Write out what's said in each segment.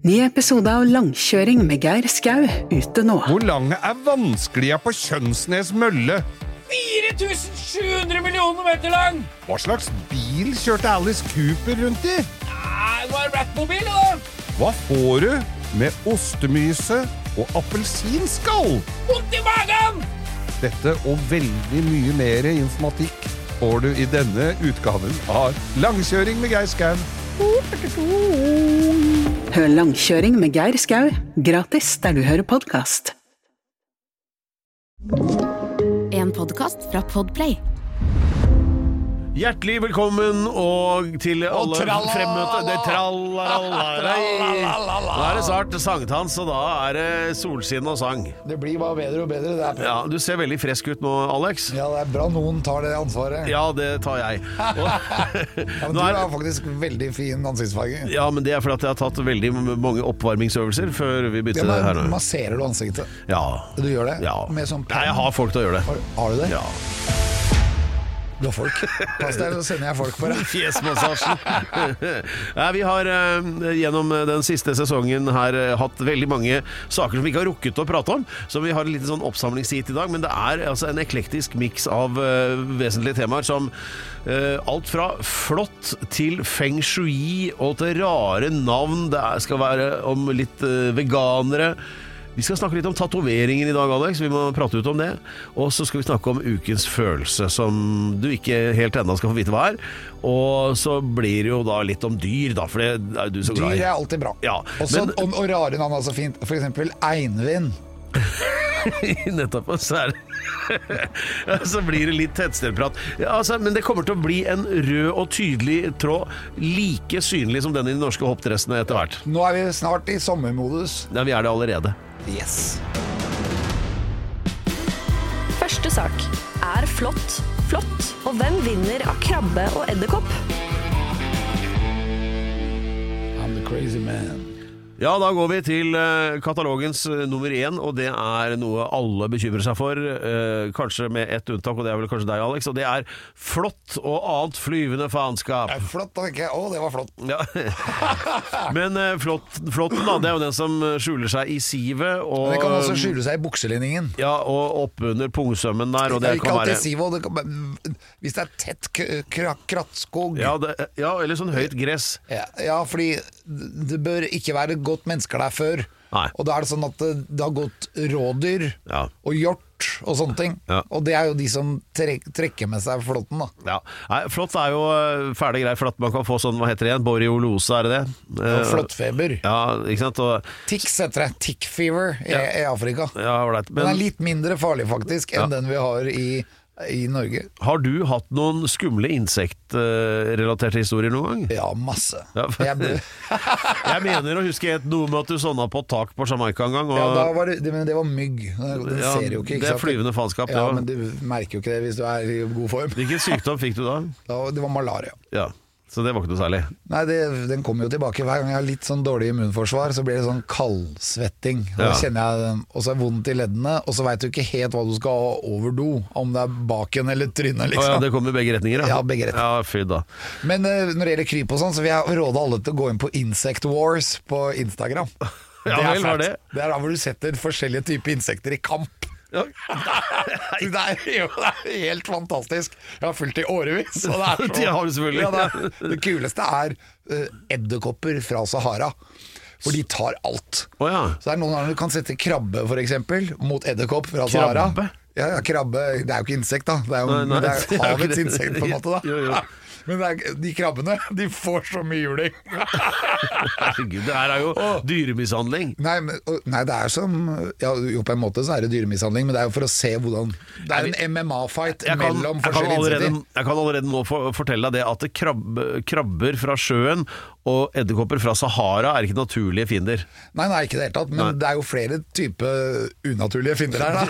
Ny episode av Langkjøring med Geir Skau ute nå. Hvor lang vanskelige på Kjønsnes mølle? 4700 millioner meter lang! Hva slags bil kjørte Alice Cooper rundt i? Nei, det var en Ratmobil, da! Hva får du med ostemyse og appelsinskall? Vondt i magen! Dette og veldig mye mer informatikk får du i denne utgaven av Langkjøring med Geir Skau. Hør Langkjøring med Geir Skau gratis der du hører podcast. En podcast fra Podplay. Hjertelig velkommen og til alle fremmøte. Det Nå er det snart sankthans, og da er det solskinn og sang. Det blir bare bedre og bedre. Det er bra. Ja, du ser veldig frisk ut nå, Alex. Ja, det er bra noen tar det ansvaret. Ja, det tar jeg. Ja, men du har faktisk veldig fin ansiktsfarge. Ja, men det er fordi at jeg har tatt veldig mange oppvarmingsøvelser før vi bytter Ja, her nå. masserer du ansiktet? Ja. Du gjør det? Ja. Med sånn Nei, jeg har folk til å gjøre det. Har du det? Ja. Du har folk. Pass deg, så sender jeg folk på deg. Fjesmassasjen. Ja, vi har gjennom den siste sesongen her hatt veldig mange saker som vi ikke har rukket å prate om, så vi har en liten sånn oppsamlingshit i dag, men det er altså en eklektisk mix av vesentlige temaer som alt fra flott til feng shui og til rare navn. Det skal være om litt veganere. Vi skal snakke litt om tatoveringer i dag, Alex. Vi må prate ut om det. Og så skal vi snakke om ukens følelse, som du ikke helt enda skal få vite hva er. Og så blir det jo da litt om dyr, da, for det er du så glad i. Dyr er alltid bra. Ja, også, og rare navn er så fint. For eksempel Einvind. Nettopp, så er det så blir det litt tettstedprat. Ja, altså, men det kommer til å bli en rød og tydelig tråd, like synlig som den i de norske hoppdressene etter hvert. Nå er vi snart i sommermodus. Ja, vi er det allerede. Yes. Første sak. Er flott flott? Og hvem vinner av krabbe og edderkopp? I'm the crazy man. Ja, da går vi til katalogens nummer 1, og det er noe alle bekymrer seg for, kanskje med ett unntak, og det er vel kanskje deg, Alex, og det er flått og annet flyvende faenskap. Flott, da tenker jeg. Å, det var flott. Ja. Men flåtten da, det er jo den som skjuler seg i sivet. Og den kan også skjule seg i bukselinningen. Ja, og opp under pungsømmen der, og det kan være... Sivet, hvis det er tett krattskog. Ja, eller sånn høyt gress. Ja, fordi det bør ikke være godt mennesker der før. Nei. Og da er det sånn at det har gått rådyr og hjort og sånne ting. Ja. Og det er jo de som trekker med seg flåtten, da. Ja. Nei, flått er jo ferdig greit, for at man kan få sånn, hva heter det igjen? Borreliose, er det det? Flåttfeber. Ja, ikke sant? Og Tics heter det. Tick fever i Afrika. Ja, right. Den er litt mindre farlig faktisk enn den vi har i Norge. Har du hatt noen skumle insektrelaterte historier noen gang? Ja, masse. Ja. Jeg mener å huske noe med at du sånna på et tak på Jamaica en gang. Og... Ja, men det var mygg. Den ser jo ikke. Det er flyvende faenskap. Ja, men du merker jo ikke det hvis du er i god form. Hvilken sykdom fikk du da? Det var malaria. Ja. Så det var ikke noe særlig? Nei, den kommer jo tilbake. Hver gang jeg har litt sånn dårlig immunforsvar, så blir det sånn kaldsvetting. Da kjenner jeg, og så er det vondt i leddene, og så vet du ikke helt hva du skal ha over do, om det er baken eller trynet, liksom. Ja, det kommer i begge retninger, da. Ja, begge retninger. Ja, fy da. Men når det gjelder kryp og sånn, så vil jeg råde alle til å gå inn på Insect Wars på Instagram. Ja, vel, var det? Det er da hvor du setter forskjellige typer insekter i kamp. Ja. Det er helt fantastisk. Jeg har fulgt i årevis, og det er så... Det har du selvfølgelig. Ja, det kuleste er edderkopper fra Sahara, for de tar alt. Så det er noen ganger du kan sette krabbe for eksempel mot edderkopp fra Sahara. Krabbe? Ja, krabbe, det er jo ikke insekt da. Det er jo havets insekt på en måte da. Jo. Men de krabbene, de får så mye juling. Herregud, det her er jo dyremishandling. Nei, det er som jo på en måte så er det dyremishandling, men det er jo for å se hvordan det er en MMA-fight mellom forskjellige insekter. Jeg kan allerede nå fortelle deg det at krabber fra sjøen og edderkopper fra Sahara er ikke naturlige fiender. Nei, ikke det hele tatt, men det er jo flere typer unaturlige fiender her da.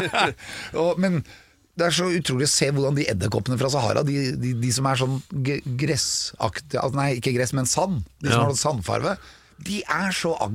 Men det er så utrolig å se hvordan de edderkoppene fra Sahara, de som er sånn gressaktige, nei ikke gress, men sand, de som har sandfarve, de er så aggro.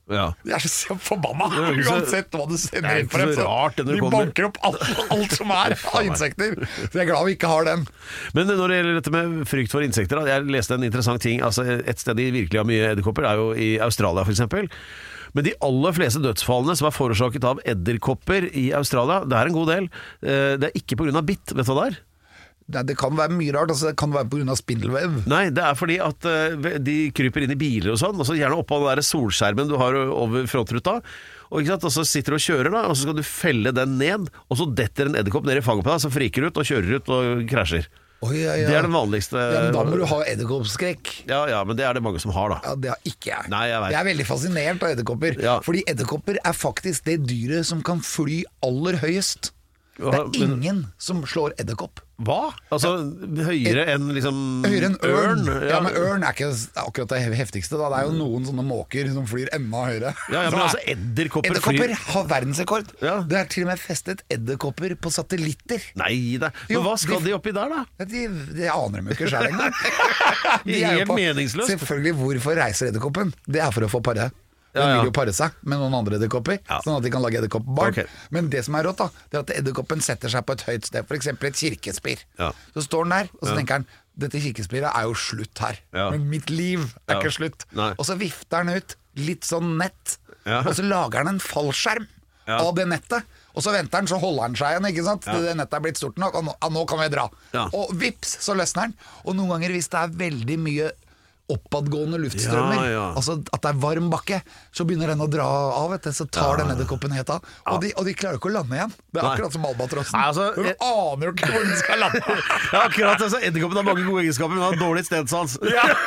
Ja. De er så forbanna, Det er ikke så- uansett hva du sender Det er inn for ikke så rart det når det De kommer. banker opp alt som er av insekter. Så jeg er glad vi ikke har den. Men når det gjelder dette med frykt for insekter, da, jeg leste en interessant ting. Altså, et sted de virkelig har mye edderkopper er jo i Australia, for eksempel. Men de aller fleste dødsfallene som er forårsaket av edderkopper i Australia, det er en god del. Det er ikke på grunn av bitt, vet du hva det er? Det kan være mye rart, altså det kan være på grunn av spindelvev. Nei, det er fordi at de kryper inn i biler og sånn, og så gjerne oppå den der solskjermen du har over frontruta, og, ikke sant? Og så sitter du og kjører da, og så skal du felle den ned, og så detter en edderkopp ned i fanget på deg, så friker ut og kjører ut og krasjer. Ja. Det er den vanligste. Ja, men da må du ha edderkoppskrekk. Ja, men det er det mange som har da. Ja, det har ikke jeg. Nei, jeg vet. Jeg er veldig fascinert av edderkopper. Ja. Fordi edderkopper er faktisk det dyret som kan fly aller høyest. Det er Men- ingen som slår edderkopp. Hva? Altså høyere enn liksom Høyere enn ørn. Ja, men ørn. ørn er ikke akkurat det heftigste da. Det er jo noen sånne måker som flyr enda høyere. Ja, men altså edderkopper Edderkopper har verdensrekord. Ja. Det er til og med festet edderkopper på satellitter. Nei da. Jo, Men hva skal de oppi der da? De aner dem jo ikke selv engang. De er jo Helt meningsløst. Selvfølgelig, hvorfor reiser edderkoppen? Det er for å få pare. Den Ja. vil jo pare seg med noen andre edderkopper, Ja. sånn at de kan lage edderkoppbarn. Ok. Men det som er rått da, det er at edderkoppen setter seg på et høyt sted, for eksempel et kirkespir. Ja. Så står den der, og så tenker den, dette kirkespiret er jo slutt her. Ja. Men mitt liv er Ja. ikke slutt. Nei. Og så vifter den ut litt sånn nett, Ja. og så lager den en fallskjerm Ja. av det nettet. Og så venter den, så holder den seg igjen, ikke sant? Til det nettet er blitt stort nok, og nå kan vi dra. Ja. Og vips, så løsner den. Og noen ganger hvis det er veldig mye oppadgående luftstrømmer, Ja. altså at det er varm bakke, så begynner den å dra av, vet du, så tar den edderkoppen helt av. Og de klarer ikke å lande igjen. Det er Nei. akkurat som albatrossen. Nei, altså, Du aner jo ikke hvor den skal lande. Ja, akkurat, altså, edderkoppen har mange gode egenskaper, men har dårlig stedsans.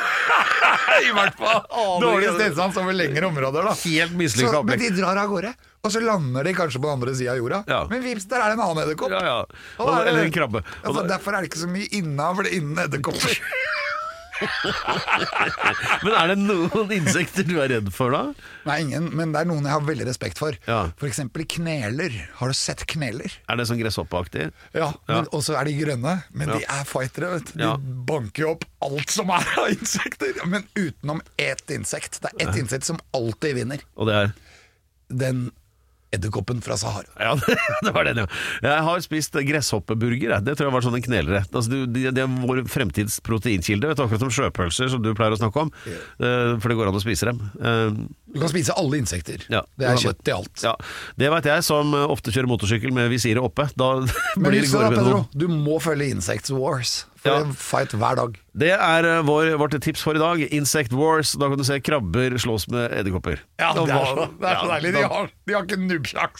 I hvert fall. Dårlig stedsans over lengre områder, da. Helt Så, mislykket men opplegg. de drar av gårde, og så lander de kanskje på den andre siden av jorda. Ja. Men vips, der er det en annen edderkopp. Ja. Og da er det- Eller en krabbe. Altså, derfor er det ikke så mye innen edderkopper. Men er det noen insekter du er redd for da? Nei, ingen, men det er noen jeg har veldig respekt for. Ja. For eksempel kneler. Har du sett kneler? Er det sånn gresshoppeaktig? Ja, Ja. og så er de grønne, men de er fightere. Vet du. De Ja. banker jo opp alt som er av insekter, men utenom ett insekt. Det er ett insekt som alltid vinner. Og det er? Den edderkoppen fra Sahara. Ja, det var den, ja. Jeg har spist gresshoppeburger. Jeg. Det tror jeg var sånn en knelere. Altså, det er vår fremtids proteinkilde. Vet du, akkurat som sjøpølser, som du pleier å snakke om. For det går an å spise dem. Du kan spise alle insekter. Ja. Det er kjøtt i alt. Ja, det vet jeg, som ofte kjører motorsykkel med visiret oppe. Da Men blir husk det da, går med Pedro, noe. du må følge Insect Wars. For Ja. det er fight hver dag. Det er vårt tips for i dag. Insect Wars. Da kan du se krabber slåss med edderkopper. Ja, det er Da- så ja, deilig. da- De har ikke nubbsjaks.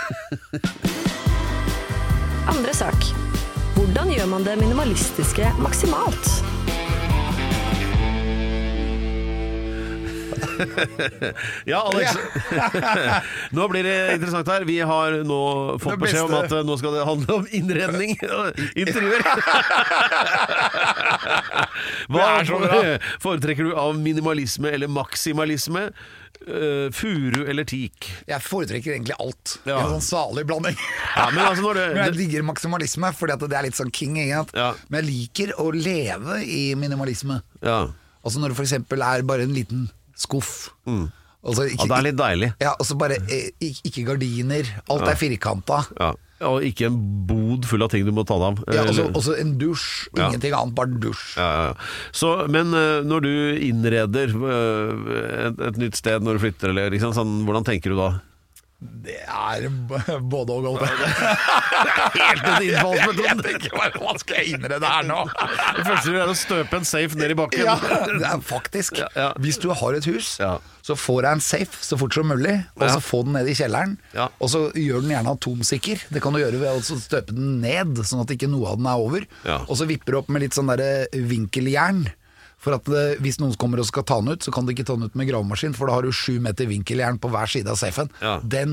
Andre sak. Hvordan gjør man det minimalistiske maksimalt? Ja, Alex. Nå blir det interessant her. Vi har nå fått Det beskjed om beste. at nå skal det handle om innredning og interiør. Hva Det er så bra. foretrekker du av minimalisme eller maksimalisme? Furu eller teak? Jeg foretrekker egentlig alt. Ja. En sånn salig blanding. Ja, men altså når Men jeg det, digger maksimalisme, fordi at det er litt sånn king. Ikke sant? Ja. Men jeg liker å leve i minimalisme. ja. Altså når det for eksempel er bare en liten skuff. Altså, Ja, det er litt deilig. Ja, og så bare ikke gardiner. Alt er firkanta. Ja. Og ikke en bod full av ting du må ta deg av. Ja, Eller- også en dusj. Ja. Ingenting annet, bare dusj. Ja. Så, men når du innreder et nytt sted når du flytter, eller liksom, sånn, hvordan tenker du da? Det er både og alt. Helt den innfallsmetoden. Jeg tenker bare, hva skal jeg innrede her nå? Det første du gjør er å støpe en safe ned i bakken. Ja, det er faktisk. Ja. Hvis du har et hus, Ja. så får jeg en safe så fort som mulig, og så få den ned i kjelleren. Ja. Og så gjør den gjerne atomsikker. Det kan du gjøre ved å støpe den ned, sånn at ikke noe av den er over. Ja. Og så vipper du opp med litt sånn der vinkeljern. For at hvis noen kommer og skal ta den ut, så kan du ikke ta den ut med gravemaskin, for da har du 7 meter vinkeljern på hver side av safen. Ja. Den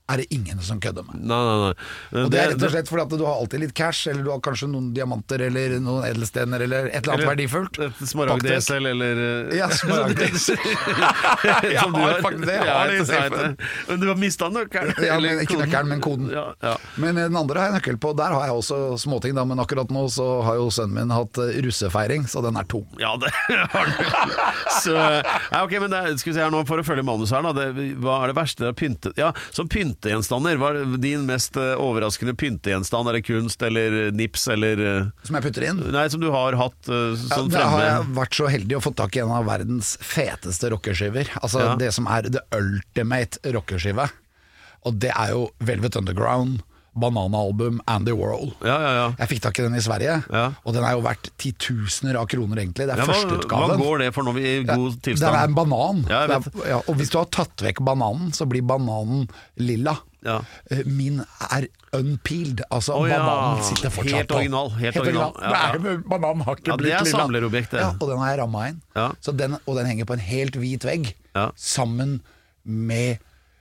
er det ingen som kødder med. Nei. Og det er rett og slett fordi at du har alltid litt cash, eller du har kanskje noen diamanter, eller noen edelstener, eller et eller annet verdifullt. Et smaragd-esel, eller... Ja, smaragd-esel. Jeg har faktisk det. Jeg har det i safen. Men du har mistet nøkkelen. Ja, men ikke nøkkelen, men koden. Ja. Men den andre har jeg nøkkel på. Der har jeg også småting, da. Men akkurat nå så har jo sønnen min hatt russefeiring, så den er tom. Ja, det har du. Så, ok, men skal vi se her nå, for å følge manus her da, hva er det verste å pynte? Ja, som pyntegjenstander, hva er din mest overraskende pyntegjenstand? Er det kunst eller nips eller... Som jeg putter inn? Nei, som du har hatt sånn fremme. Da har jeg vært så heldig å få tak i en av verdens feteste rockeskiver. Altså det som er the ultimate rockeskive. Og det er jo Velvet Underground, Banana-album, Andy Warhol. Ja. Jeg fikk tak i den i Sverige, og den er jo verdt 10 000 av kroner egentlig. Det er førsteutgaven. Hva går det for når vi er i god tilstand? Det er en banan. Ja, og hvis du har tatt vekk bananen, så blir bananen lilla. Ja. Min er unpeeled, altså bananen sitter fortsatt helt original, helt original. Bananen har ikke blitt lilla. Det er samlerobjekt, det. Ja, og den har jeg rammet inn. Så og den henger på en helt hvit vegg, sammen med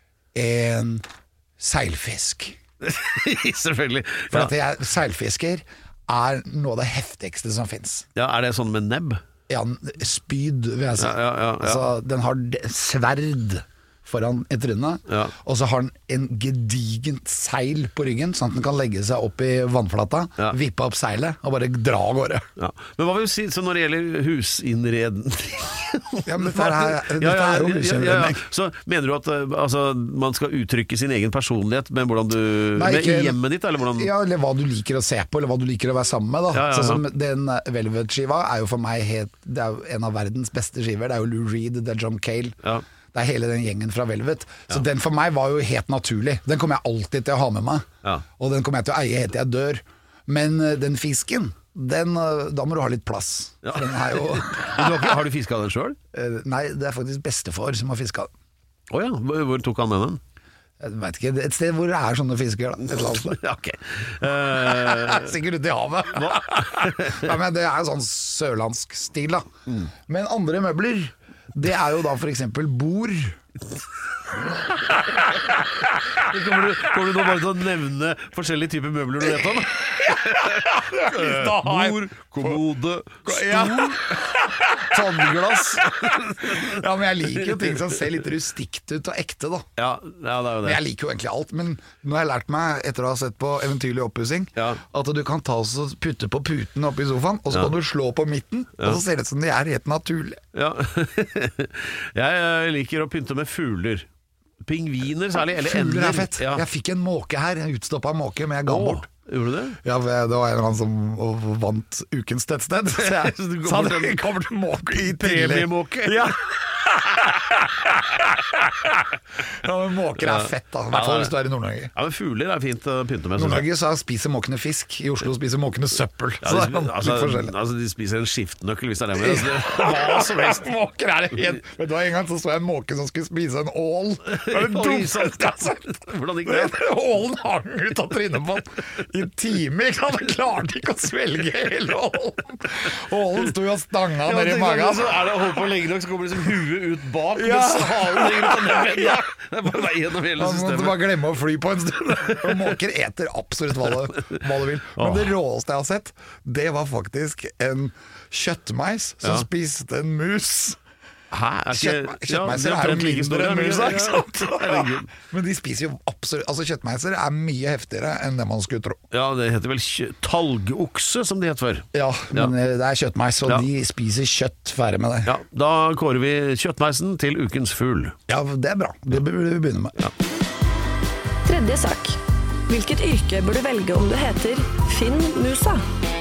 en seilfisk. Selvfølgelig. For at seilfisker er noe av det heftigste som finnes. Ja, er det sånn med nebb? Ja, spyd vil jeg si. Altså, den har sverd foran i trynet, og så har den en gedigent seil på ryggen, sånn at den kan legge seg opp i vannflata, vippe opp seilet og bare dra av gårde. Men hva vil du si så når det gjelder husinnredning? Dette er jo husinnredning. Så mener du at man skal uttrykke sin egen personlighet med hvordan du med hjemmet ditt, eller hvordan? Ja, eller hva du liker å se på, eller hva du liker å være sammen med da. Sånn som den Velvet-skiva er jo for meg det er jo en av verdens beste skiver. Det er jo Lou Reed, det er John Cale. Det er hele den gjengen fra Velvet. Så den for meg var jo helt naturlig. Den kommer jeg alltid til å ha med meg. Og den kommer jeg til å eie helt til jeg dør. Men den fisken, da må du ha litt plass. Den er jo Har du fisket den selv? Nei, det er faktisk bestefar som har fisket den. Åja, hvor tok han med den? Jeg vet ikke, et sted hvor det er sånne fisker da. Et eller annet sted. Okay. Sikkert ute i havet. Men det er jo sånn sørlandsk stil da. Men andre møbler, det er jo da for eksempel bord. Kommer du nå bare til å nevne forskjellige typer møbler du vet om? Bord, kommode, stol, tannglass. Ja, men jeg liker jo ting som ser litt rustikt ut og ekte da. Ja, det er jo det. Men jeg liker jo egentlig alt. Men nå har jeg lært meg, etter å ha sett på Eventyrlig oppussing, at du kan ta og putte på puten oppe i sofaen, og så kan du slå på midten, og så ser det ut som det er helt naturlig. Ja. Jeg liker å pynte med fugler. Pingviner særlig, eller ender. Fugler er fett. Jeg fikk en måke her, en utstoppet måke, men jeg ga bort. Gjorde du det? Ja, det var en eller annen som vant ukens tettsted. Så jeg sa det kommer til måke i premiemåke. Ja. Ja, men måker er fett da, i hvert fall hvis du er i Nord-Norge. Ja, men fugler er fint å pynte med. Nord-Norge så spiser måkene fisk, i Oslo spiser måkene søppel. Så det er litt forskjellig. Altså, de spiser en skiftnøkkel hvis det er det med. Hva som helst. Måker er det helt. Vet du hva, en gang så jeg en måke som skulle spise en ål. Hvordan gikk det? Ålen hang ut av trynet på i timer, han klarte ikke å svelge hele ålen. Ålen stod jo og stanga ned i magen. Så er det å holde på lenge nok, så kommer liksom huet ut bak, mens halen ligger ut av ned. Det er bare vei gjennom hele systemet. Man måtte bare glemme å fly på en stund. Og måker eter absolutt hva det vil. Men det råeste jeg har sett, det var faktisk en kjøttmeis som spiste en mus. Kjøttmeiser er jo mindre enn musa, ikke sant? Men de spiser jo absolutt. Altså kjøttmeiser er mye heftigere enn det man skulle tro. Ja, det heter vel talgokse som det het før. Ja, men det er kjøttmeis, og de spiser kjøtt. Ferdig med det. Ja, da kårer vi kjøttmeisen til ukens fugl. Ja, det er bra. Det burde vi begynne med. Tredje sak. Hvilket yrke burde velge om du heter Finn Musa?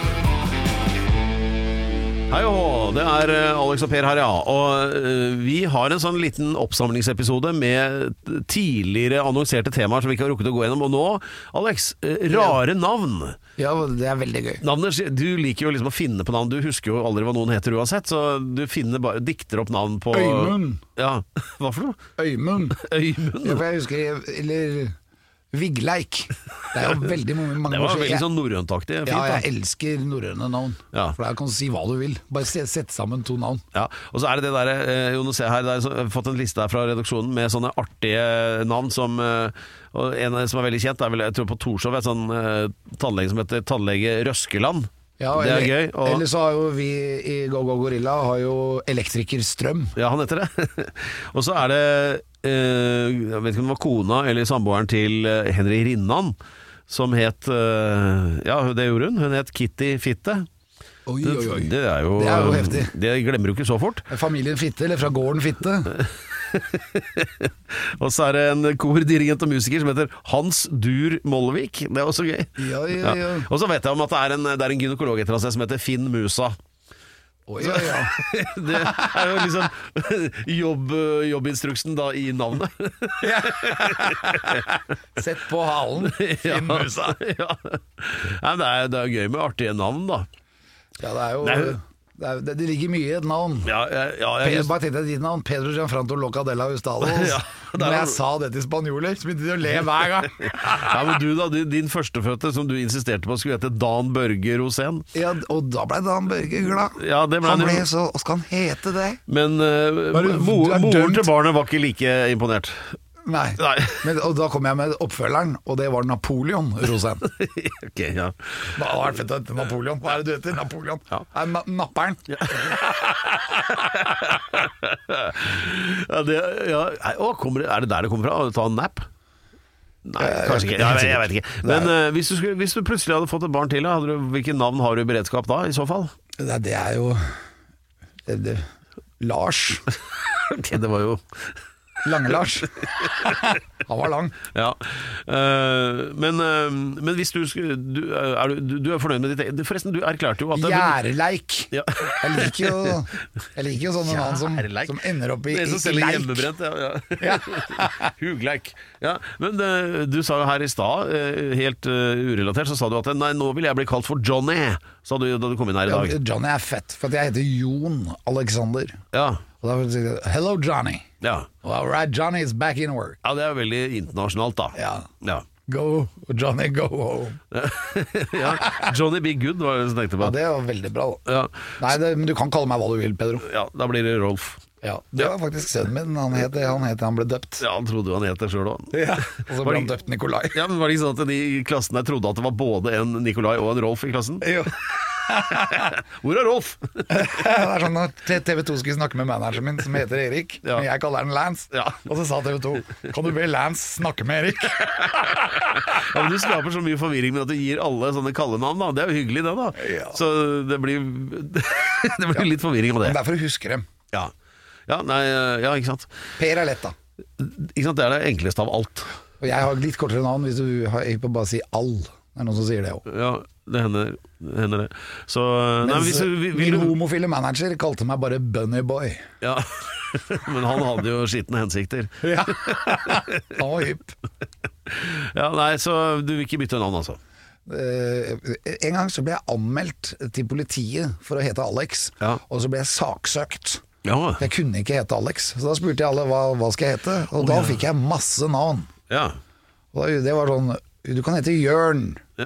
Hei og hå, det er Alex og Per her, og vi har en sånn liten oppsamlingsepisode med tidligere annonserte temaer som vi ikke har rukket å gå gjennom, og nå, Alex, rare navn. Ja, det er veldig gøy. Navnet, du liker jo liksom å finne på navn, du husker jo aldri hva noen heter uansett, så du dikter opp navn på... Øymund. Ja, hva for noe? Øymund. Øymund? Ja, for jeg husker, eller... Vigleik. Det jo veldig mange Det var veldig sånn norrøntaktig. Ja, jeg elsker norrøne navn. For der kan du si hva du vil. Bare sette sammen 2 navn. Ja, og så det der, Jonas, se her, jeg har fått en liste her fra redaksjonen med sånne artige navn som, og en som veldig kjent, vel, jeg tror på Torshov, et sånn tannlege som heter Tannlege Røskeland. Ja, det gøy. Og eller så har jo vi i Go Go Gorilla har jo Elektriker Strøm. Ja, han heter det. Og så det jeg vet ikke om det var kona eller samboeren til Henry Rinnan, som het ja, det gjorde hun het Kitty Fitte. Oi. Det jo heftig. Det glemmer du ikke så fort. Familien Fitte, eller fra gården Fitte. Og så det en kordirigent og musiker som heter Hans Dur Mollevik. Det også gøy. Ja. Og så vet jeg om at det en gynekolog etter seg som heter Finn Musa. Ja. Det jo liksom jobbinstruksen da i navnet. Sett på halen, Finn Musa. Ja. Nei, det gøy med artige navn da. Ja, det ligger mye i et navn. Bare tenkte jeg ditt navn, Pedro Gianfranco Locadella Ustalos. Når jeg sa det til spanjoler, så begynte de å le hver gang. Ja, men du da, din førstefødte som du insisterte på skulle hete Dan Børge Rosén. Ja, og da ble Dan Børge glad. Ja, han ble så, og skal han hete det? Men moren til barnet var ikke like imponert. Nei. Og da kom jeg med oppfølgeren, og det var Napoleon Rosén. Okay, ja. Det hadde vært fett å hete Napoleon. Hva det du heter? Napoleon? Ja. Napperen. Ja. Det der det kommer fra? Å ta en nap? Nei, kanskje ikke. Jeg vet ikke. Men hvis du plutselig hadde fått et barn til, hvilke navn har du i beredskap da, i så fall? Det jo Lars. Okay, det var jo Lange-Lars. Han var lang. Ja. Men hvis du fornøyd med ditt forresten, du erklærte jo at Gjærleik. Ja. Jeg liker jo sånne navn som ender opp i leik. Det som selger hjemmebrent. Ja. Hugleik. Ja. Men du sa jo her i stad, helt urelatert, så sa du at nei, nå vil jeg bli kalt for Johnny, sa du da du kom inn her i dag. Johnny fett, for jeg heter Jon Alexander. Ja. Og da vil jeg si, hello Johnny. Ja. All right, Johnny is back in work. Ja, det veldig internasjonalt da. Ja. Go, Johnny, go home. Ja, Johnny Be Good var det jeg tenkte på. Ja, det var veldig bra da. Ja. Nei, men du kan kalle meg hva du vil, Pedro. Ja, da blir det Rolf. Ja, det var faktisk sønnen min. Han ble døpt. Ja, han trodde han het det selv også. Ja, og så ble han døpt Nikolai. Ja, men var det ikke sånn at de i klassen der trodde at det var både en Nikolai og en Rolf i klassen? Jo. Hvor Rolf? Det sånn at TV 2 skulle snakke med manageren min som heter Erik, men jeg kaller den Lance. Og så sa TV 2, kan du be Lance snakke med Erik? Ja, men du skaper så mye forvirring med at du gir alle sånne kallenavn da. Det jo hyggelig det da. Så det blir litt forvirring av det. Men derfor husker dem. Ja, ikke sant. Per lett da. Ikke sant, det det enkleste av alt. Og jeg har litt kortere navn hvis du ikke bare si all. Det noen som sier det også. Ja, det hender det. Så, min homofile manager kalte meg bare Bunny Boy. Ja, men han hadde jo skitne hensikter. Ja, han var hypp. Ja, nei, så du vil ikke bytte navn altså? En gang så ble jeg anmeldt til politiet for å hete Alex, og så ble jeg saksøkt. Ja. Jeg kunne ikke hete Alex, så da spurte jeg alle hva skal jeg hete, og da fikk jeg masse navn. Ja. Og det var sånn, du kan hete Jørn.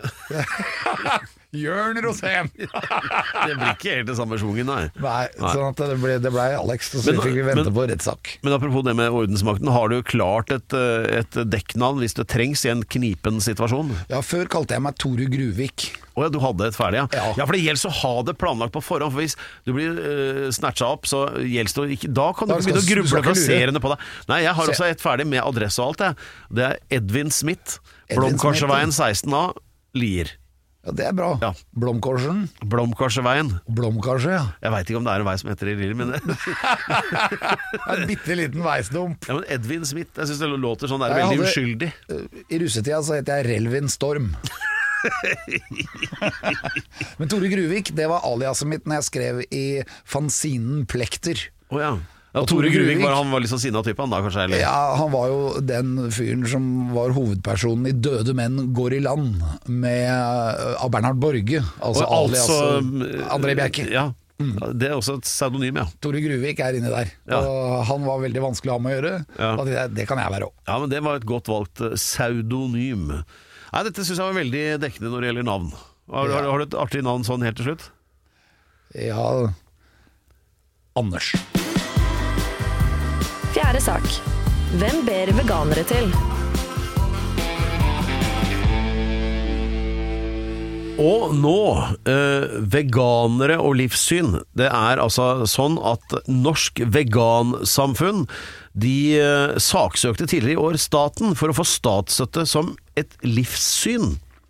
Jørn Rosén. Det blir ikke helt det samme svungen, nei. Nei, sånn at det ble Alex, og så fikk vi vente på rettssak. Men apropos det med ordensmakten, har du klart et dekknavn hvis det trengs i en knipen situasjon? Ja, før kalte jeg meg Tore Gruvik. Åja, du hadde et ferdig, ja. Ja, for det gjelder å ha det planlagt på forhånd, for hvis du blir snatcha opp, så gjelder det ikke, da kan du ikke begynne å gruble plasserende på deg. Nei, jeg har også et ferdig med adresse og alt det. Det Edvin Smith, Blomkorseveien 16A, Lier. Ja, det bra. Ja. Blomkorsen. Blomkorseveien. Blomkorset, ja. Jeg vet ikke om det en vei som heter i Lier, men en bitte liten veistump. Ja, men Edvin Smith, jeg synes det låter sånn der veldig uskyldig. I russetida så heter jeg Relvin Storm. Men Tore Gruvik, det var aliaset mitt når jeg skrev i fanzinen Plekter. Ja, Tore Gruvik han var litt sånn sinna type han da, kanskje? Eller? Ja, han var jo den fyren som var hovedpersonen i Døde menn går i land med av Bernhard Borge, altså alias André Bjerke. Ja, Det er også et pseudonym, ja. Tore Gruvik inne der, og han var veldig vanskelig å ha med å gjøre. Det kan jeg være også. Ja, men det var et godt valgt pseudonym. Nei, dette synes jeg var veldig dekkende når det gjelder navn. Har du et artig navn sånn helt til slutt? Ja, Anders. Fjerde sak. Hvem ber veganere til? Og nå, veganere og livssyn. Det er altså sånn at Norsk Vegansamfunn, de saksøkte tidligere i år staten for å få statsstøtte som et livssyn.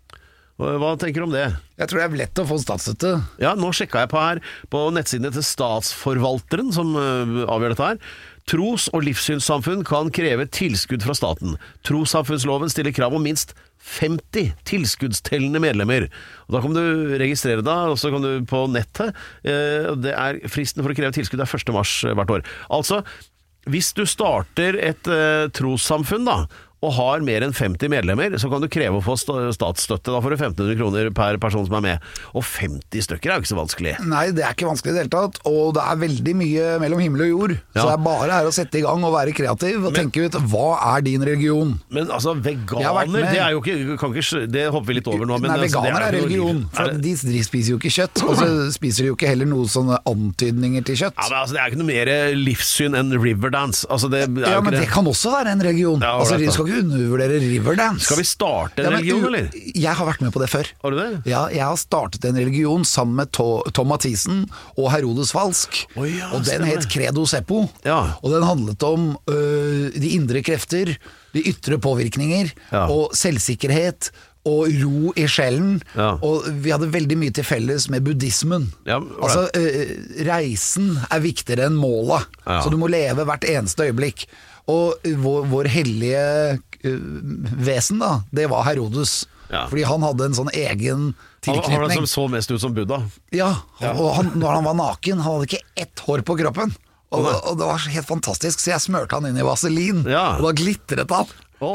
Hva tenker du om det? Jeg tror det er lett å få statsstøtte. Ja, nå sjekket jeg på her, på nettsidene til statsforvalteren som avgjør dette her. Tros- og livssynssamfunn kan kreve tilskudd fra staten. Trossamfunnsloven stiller krav om minst 50 tilskuddstellende medlemmer. Og da kan du registrere deg, og så kan du på nettet. Det er fristen for å kreve tilskudd er 1. mars hvert år. Altså, hvis du starter et trossamfunn da, og har mer enn 50 medlemmer, så kan du kreve å få statsstøtte. Da får du 1500 kroner per person som er med. Og 50 stykker er jo ikke så vanskelig. Nei, det er ikke vanskelig i det hele tatt. Og det er veldig mye mellom himmel og jord. Så det er bare her å sette i gang og være kreativ og tenke ut, hva er din religion? Men altså, veganer, det er jo ikke, det hopper vi litt over nå. Men nei, veganer er religion. For de spiser jo ikke kjøtt, og så spiser de jo ikke heller noen sånne antydninger til kjøtt. Ja, men altså, det er ikke noe mer livssyn enn Riverdance. Altså, det er ja, men det kan også være en religion. Ja, altså, de skal ikke undervurdere Riverdance. Skal vi starte en religion, eller? Jeg har vært med på det før. Har du det? Ja, jeg har startet en religion sammen med Tom Mathisen og Herodes Falsk. Ja, og den het Credo Seppo. Ja. Og den handlet om de indre krefter, de ytre påvirkninger og selvsikkerhet og ro i sjelen. Og vi hadde veldig mye til felles med buddhismen. Altså, reisen er viktigere enn målet. Så du må leve hvert eneste øyeblikk. Og vår hellige vesen da, det var Herodes. Fordi han hadde en sånn egen tilknytning. Han som så mest ut som Buddha. Ja, og når han var naken, han hadde ikke ett hår på kroppen. Og det var helt fantastisk, så jeg smørte han inn i vaselin, og da glittret han.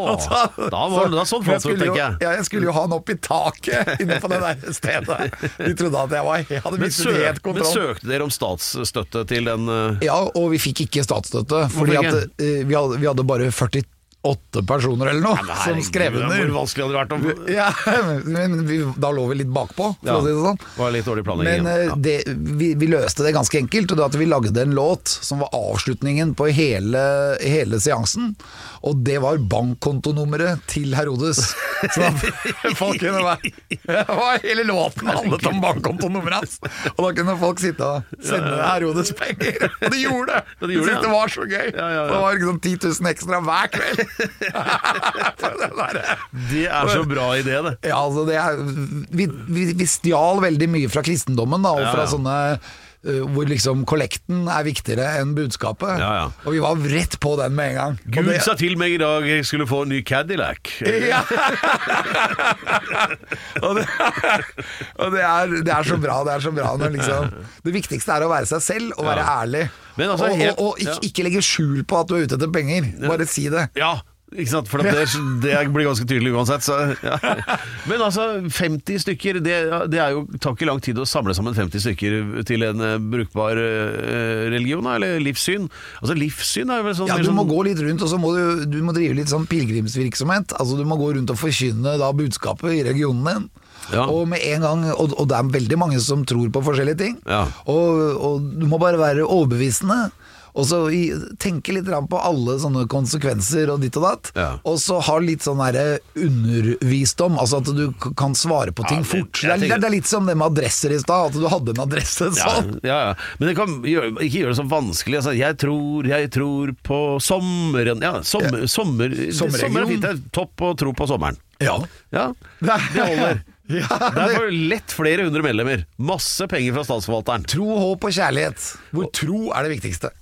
Da var det sånn flott, tenker jeg. Jeg skulle jo ha han opp i taket inne på det der stedet. De trodde at jeg hadde mistet helt kontroll. Men søkte dere om statsstøtte til den? Ja, og vi fikk ikke statsstøtte, fordi at vi hadde bare 48 personer eller noe som skrev under. Hvor vanskelig hadde det vært om? Ja, men da lå vi litt bakpå, for å si det sånn. Det var litt dårlig planlegging. Men vi løste det ganske enkelt, og det at vi lagde en låt som var avslutningen på hele seansen, og det var bankkontonummeret til Herodes. Så folk kunne være hele låten handlet om bankkontonummeret hans, og da kunne folk sitte og sende Herodes penger, og de gjorde det. De syntes det var så gøy. Det var liksom 10 000 ekstra hver kveld. Det er så bra idé, det. Ja, altså vi stjal veldig mye fra kristendommen da, og fra sånne hvor liksom kollekten er viktigere enn budskapet. Og vi var rett på den med en gang. Gud sa til meg i dag jeg skulle få en ny Cadillac. Ja. og det er så bra. Det er så bra når liksom, det viktigste er å være seg selv og være ærlig. Men altså, og ikke legge skjul på at du er ute etter penger. Bare si det. Ja, ikke sant? For det blir ganske tydelig uansett så, Men altså 50 stykker det er jo, tar ikke lang tid å samle sammen 50 stykker til en brukbar religion eller livssyn. Altså livssyn er vel sånn. Ja, du må gå litt rundt, og så må du må drive litt sånn pilgrimsvirksomhet. Altså du må gå rundt og forkynne da budskapet i regionen din. Og med en gang, og det er veldig mange som tror på forskjellige ting, og du må bare være overbevisende. Og så tenke litt på alle sånne konsekvenser og ditt og datt, og så ha litt sånn undervisdom, altså at du kan svare på ting fort. Det er litt som det med adresser i sted, at du hadde en adresse sånn. Men det kan ikke gjøre det så vanskelig. Altså, jeg tror på sommeren. Sommer er fint, det er topp å tro på sommeren. Det holder. Det er for lett flere 100 medlemmer. Masse penger fra statsforvalteren. Tro, håp og kjærlighet. Hvor tro er det viktigste.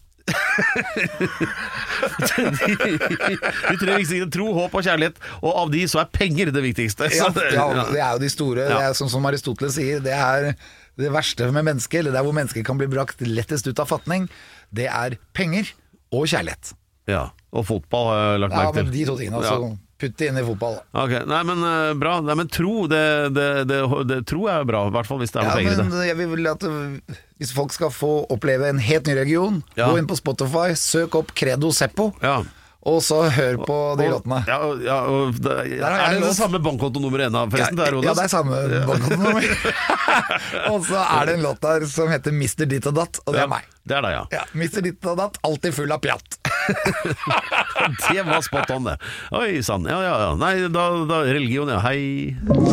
De tre viktigste, tro, håp og kjærlighet. Og av de så er penger det viktigste. Det er jo de store. Det er sånn som Aristoteles sier, det er det verste med mennesket, eller der hvor mennesket kan bli brakt lettest ut av fatning. Det er penger og kjærlighet. Og fotball har jeg lagt merke til. Men de to tingene altså. Putt det inn I fotball da. Ok, nei, men bra. Nei, men tro, det tror jeg bra, I hvert fall hvis det noe penger I det. Men jeg vil at hvis folk skal få oppleve en helt ny region, gå inn på Spotify, søk opp Credo Seppo, og så hør på de låtene. Ja, og det samme bankkontonummer 1 av forresten? Ja, det samme bankkontonummer. Og så det en låt der som heter Mr. Ditt og Datt, og det meg. Det deg, ja. Mr. Ditt og Datt, alltid full av pjatt. Det var spot on det. Oi, sann. Ja. Nei, da religion, ja. Hei.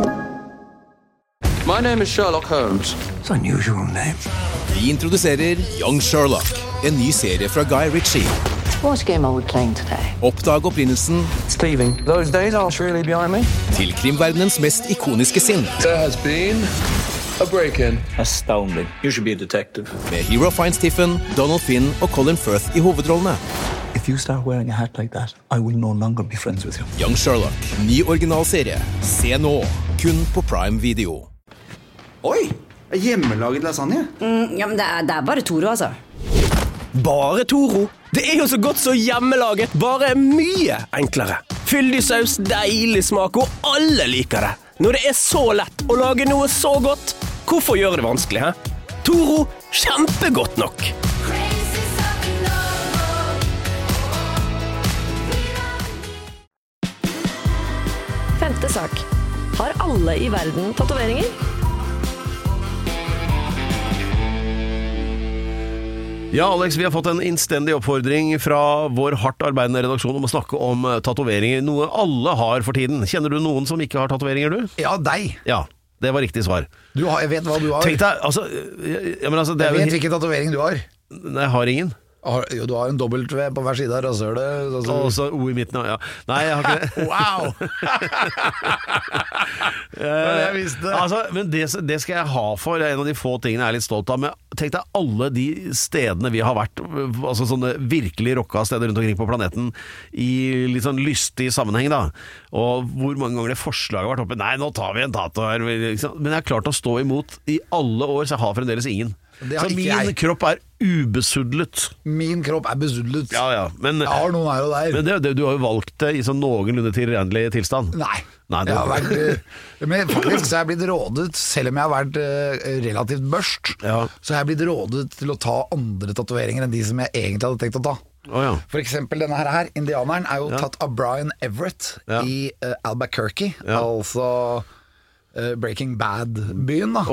My name is Sherlock Holmes. It's an unusual name. Vi introduserer Young Sherlock, en ny serie fra Guy Ritchie. What game are we playing today? Oppdag opprinnelsen Thieving. Those days are surely behind me. Til krimverdenens mest ikoniske sinn. There has been a break-in. Astounding. You should be a detective. Med Hero Finds Tiffen, Donald Finn og Colin Firth I hovedrollene. If you start wearing a hat like that, I will no longer be friends with you. Young Sherlock, ny originalserie. Se nå, kun på Prime Video. Oi, hjemmelaget lasagne? Ja, men det bare Toro, altså. Bare Toro? Det jo så godt så hjemmelaget, bare mye enklere. Fyldig saus, deilig smak, og alle liker det. Når det så lett å lage noe så godt, hvorfor gjøre det vanskelig, he? Toro, kjempegodt nok. Femte sak. Har alle I verden tatoveringer? Ja, Alex, vi har fått en innstendig oppfordring fra vår hardt arbeidende redaksjon om å snakke om tatoveringer, noe alle har for tiden. Kjenner du noen som ikke har tatoveringer, du? Ja, deg. Ja, det var riktig svar. Jeg vet hva du har. Tenk deg, altså... Jeg vet hvilken tatovering du har. Nei, jeg har ingen. Jo, du har en dobbelt V på hver side av rasshølet. Og så O I midten, ja. Nei, jeg har ikke det. Wow! Jeg visste. Altså, men det skal jeg ha for, en av de få tingene jeg litt stolt av. Men tenk deg alle de stedene vi har vært, altså sånne virkelig rocka steder rundt omkring på planeten, I litt sånn lystig sammenheng da. Og hvor mange ganger det forslaget har vært oppe. Nei, nå tar vi en tato her. Men jeg har klart å stå imot I alle år, så jeg har fremdeles ingen. Så min kropp ubesudlet. Min kropp besudlet. Ja, men jeg har noen her og der. Men du har jo valgt det I sånn noenlunde tilregnelig tilstand. Nei, jeg har vært men faktisk så har jeg blitt rådet, selv om jeg har vært relativt børst, så har jeg blitt rådet til å ta andre tatoveringer enn de som jeg egentlig hadde tenkt å ta. For eksempel denne her, indianeren jo tatt av Brian Everett I Albuquerque, altså Breaking Bad-byen da.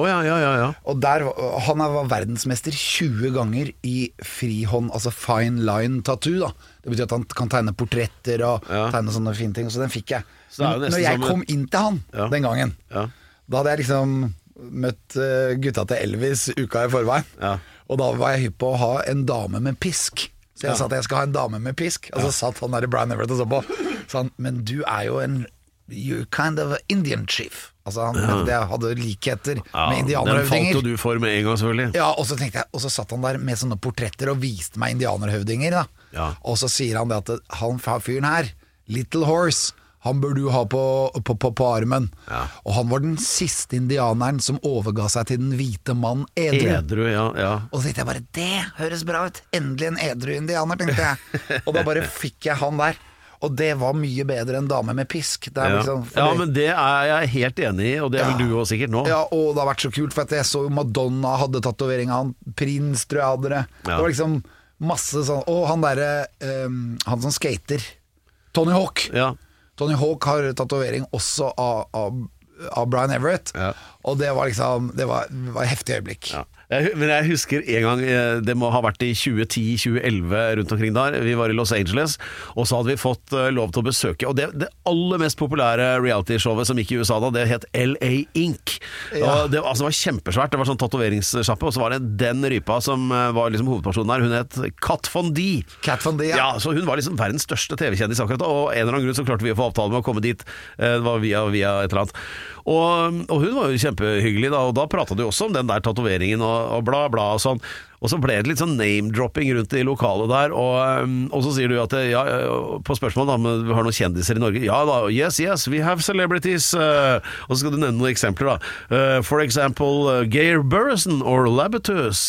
Og der, han var verdensmester 20 ganger I frihånd, altså fine line tattoo da. Det betyr at han kan tegne portretter og tegne sånne fine ting, så den fikk jeg. Men når jeg kom inn til han den gangen, da hadde jeg liksom møtt gutta til Elvis uka I forveien, og da var jeg hypp på å ha en dame med pisk. Så jeg sa at jeg skal ha en dame med pisk, og så satt han der I Brian Everett og så på. Så han, men du jo en you're kind of an Indian chief. Altså han hadde likheter med indianerhøvdinger. Den falt jo du for med en gang selvfølgelig. Ja, og så tenkte jeg, og så satt han der med sånne portretter og viste meg indianerhøvdinger da. Og så sier han det at han fyren her, Little Horse, han bør du ha på armen. Og han var den siste indianeren som overga seg til den hvite mann edru. Og så tenkte jeg bare, det høres bra ut. Endelig en edru indianer, tenkte jeg. Og da bare fikk jeg han der. Og det var mye bedre enn dame med pisk. Liksom, men det jeg helt enig I, og det vil du også sikkert nå. Ja, og det har vært så kult, for at jeg så Madonna hadde tatovering av han, Prince tror jeg hadde det. Det var liksom masse sånn, og han der, han som skater, Tony Hawk. Tony Hawk har tatovering også av Brian Everett, og det var liksom, det var et heftig øyeblikk. Men jeg husker en gang, det må ha vært I 2010-2011 rundt omkring der, vi var I Los Angeles, og så hadde vi fått lov til å besøke, og det aller mest populære reality-showet som gikk I USA da, det het LA Inc. Og det var kjempesvært, det var sånn tatoveringssjappe, og så var det den rypa som var liksom hovedpersonen der, hun het Kat Von D. Kat Von D, ja. Så hun var liksom verdens største TV-kjendis akkurat da, og en eller annen grunn så klarte vi å få avtale med å komme dit, det var via et eller annet. Og hun var jo kjempehyggelig da, og da pratet du også om den der tatoveringen og bla bla og sånn. Og så ble det litt sånn name-dropping rundt i lokalet der, og så sier du at på spørsmål da, om vi har noen kjendiser i Norge. Ja da, yes, we have celebrities. Og så skal du nevne noen eksempler da. For example, Geir Burrison or Labatus.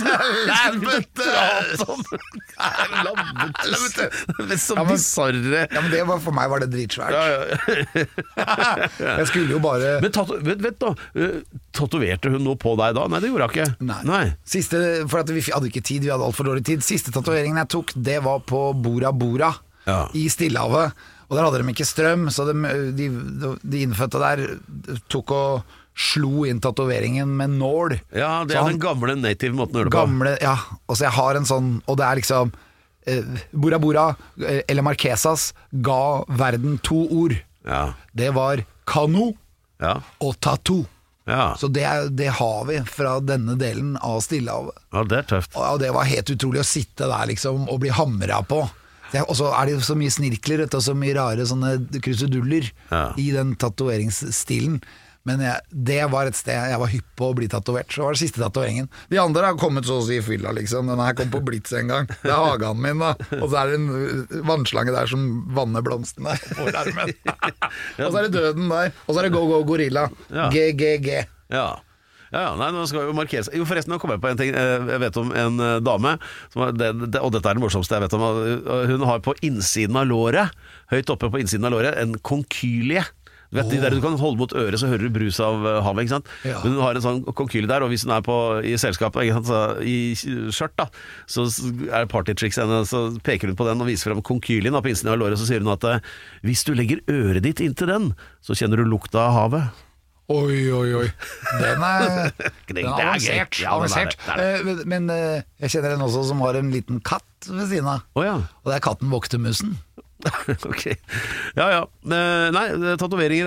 Labatus! Så bizarre. Ja, men det var, for meg var det dritsvært. Jeg skulle jo bare... Men vet da, tatoverte hun noe på deg da? Nei, det gjorde hun ikke. Nei. Siste, for at vi hadde ikke tid, vi hadde alt for dårlig tid. Siste tatoveringen jeg tok, det var på Bora Bora i Stillehavet. Og der hadde de ikke strøm, så de innfødte der tok og slo inn tatoveringen med nål. Ja, det er den gamle native måten å gjøre det på. Gamle, ja. Og så jeg har en sånn, og det er liksom Bora Bora, eller Marquesas, ga verden 2 ord. Ja. Det var kano og tattoo. Ja. Så det har vi fra denne delen av Stillehavet. Ja, det er tøft. Og det var helt utrolig å sitte der liksom og bli hamret på. Og så er det jo så mye snirkler og så mye rare sånne kruseduller i den tatoveringsstilen. Men det var et sted jeg var hypp på å bli tatovert. Så var det siste tatoveringen. De andre har kommet så å si i fylla liksom. Denne her kom på Blitz en gang. Det er hagen min da. Og så er det en vannslange der som vanner blomstene på armen. Og så er det døden der. Og så er det Go Go Gorilla. GGG. Ja. Nei, nå skal jo markeres. Jo, forresten, nå kommer jeg på en ting. Jeg vet om en dame som og dette er det morsomste jeg vet om. Hun har på innsiden av låret, høyt oppe på innsiden av låret, en konkylie. Du vet, de der du kan holde mot øret, så hører du brus av havet, ikke sant? Ja. Men hun har en sånn konkylie der, og hvis hun er i selskap, ikke sant, så, i skjørt da, så er det partytricks henne, så peker hun på den og viser frem konkylien på innsiden av låret, så sier hun at hvis du legger øret ditt inntil den, så kjenner du lukta av havet. Oi. Den er avansert. Men jeg kjenner en også som har en liten katt ved siden av. Og det er katten vokste musen. Ok. Ja. Nei, tatoveringer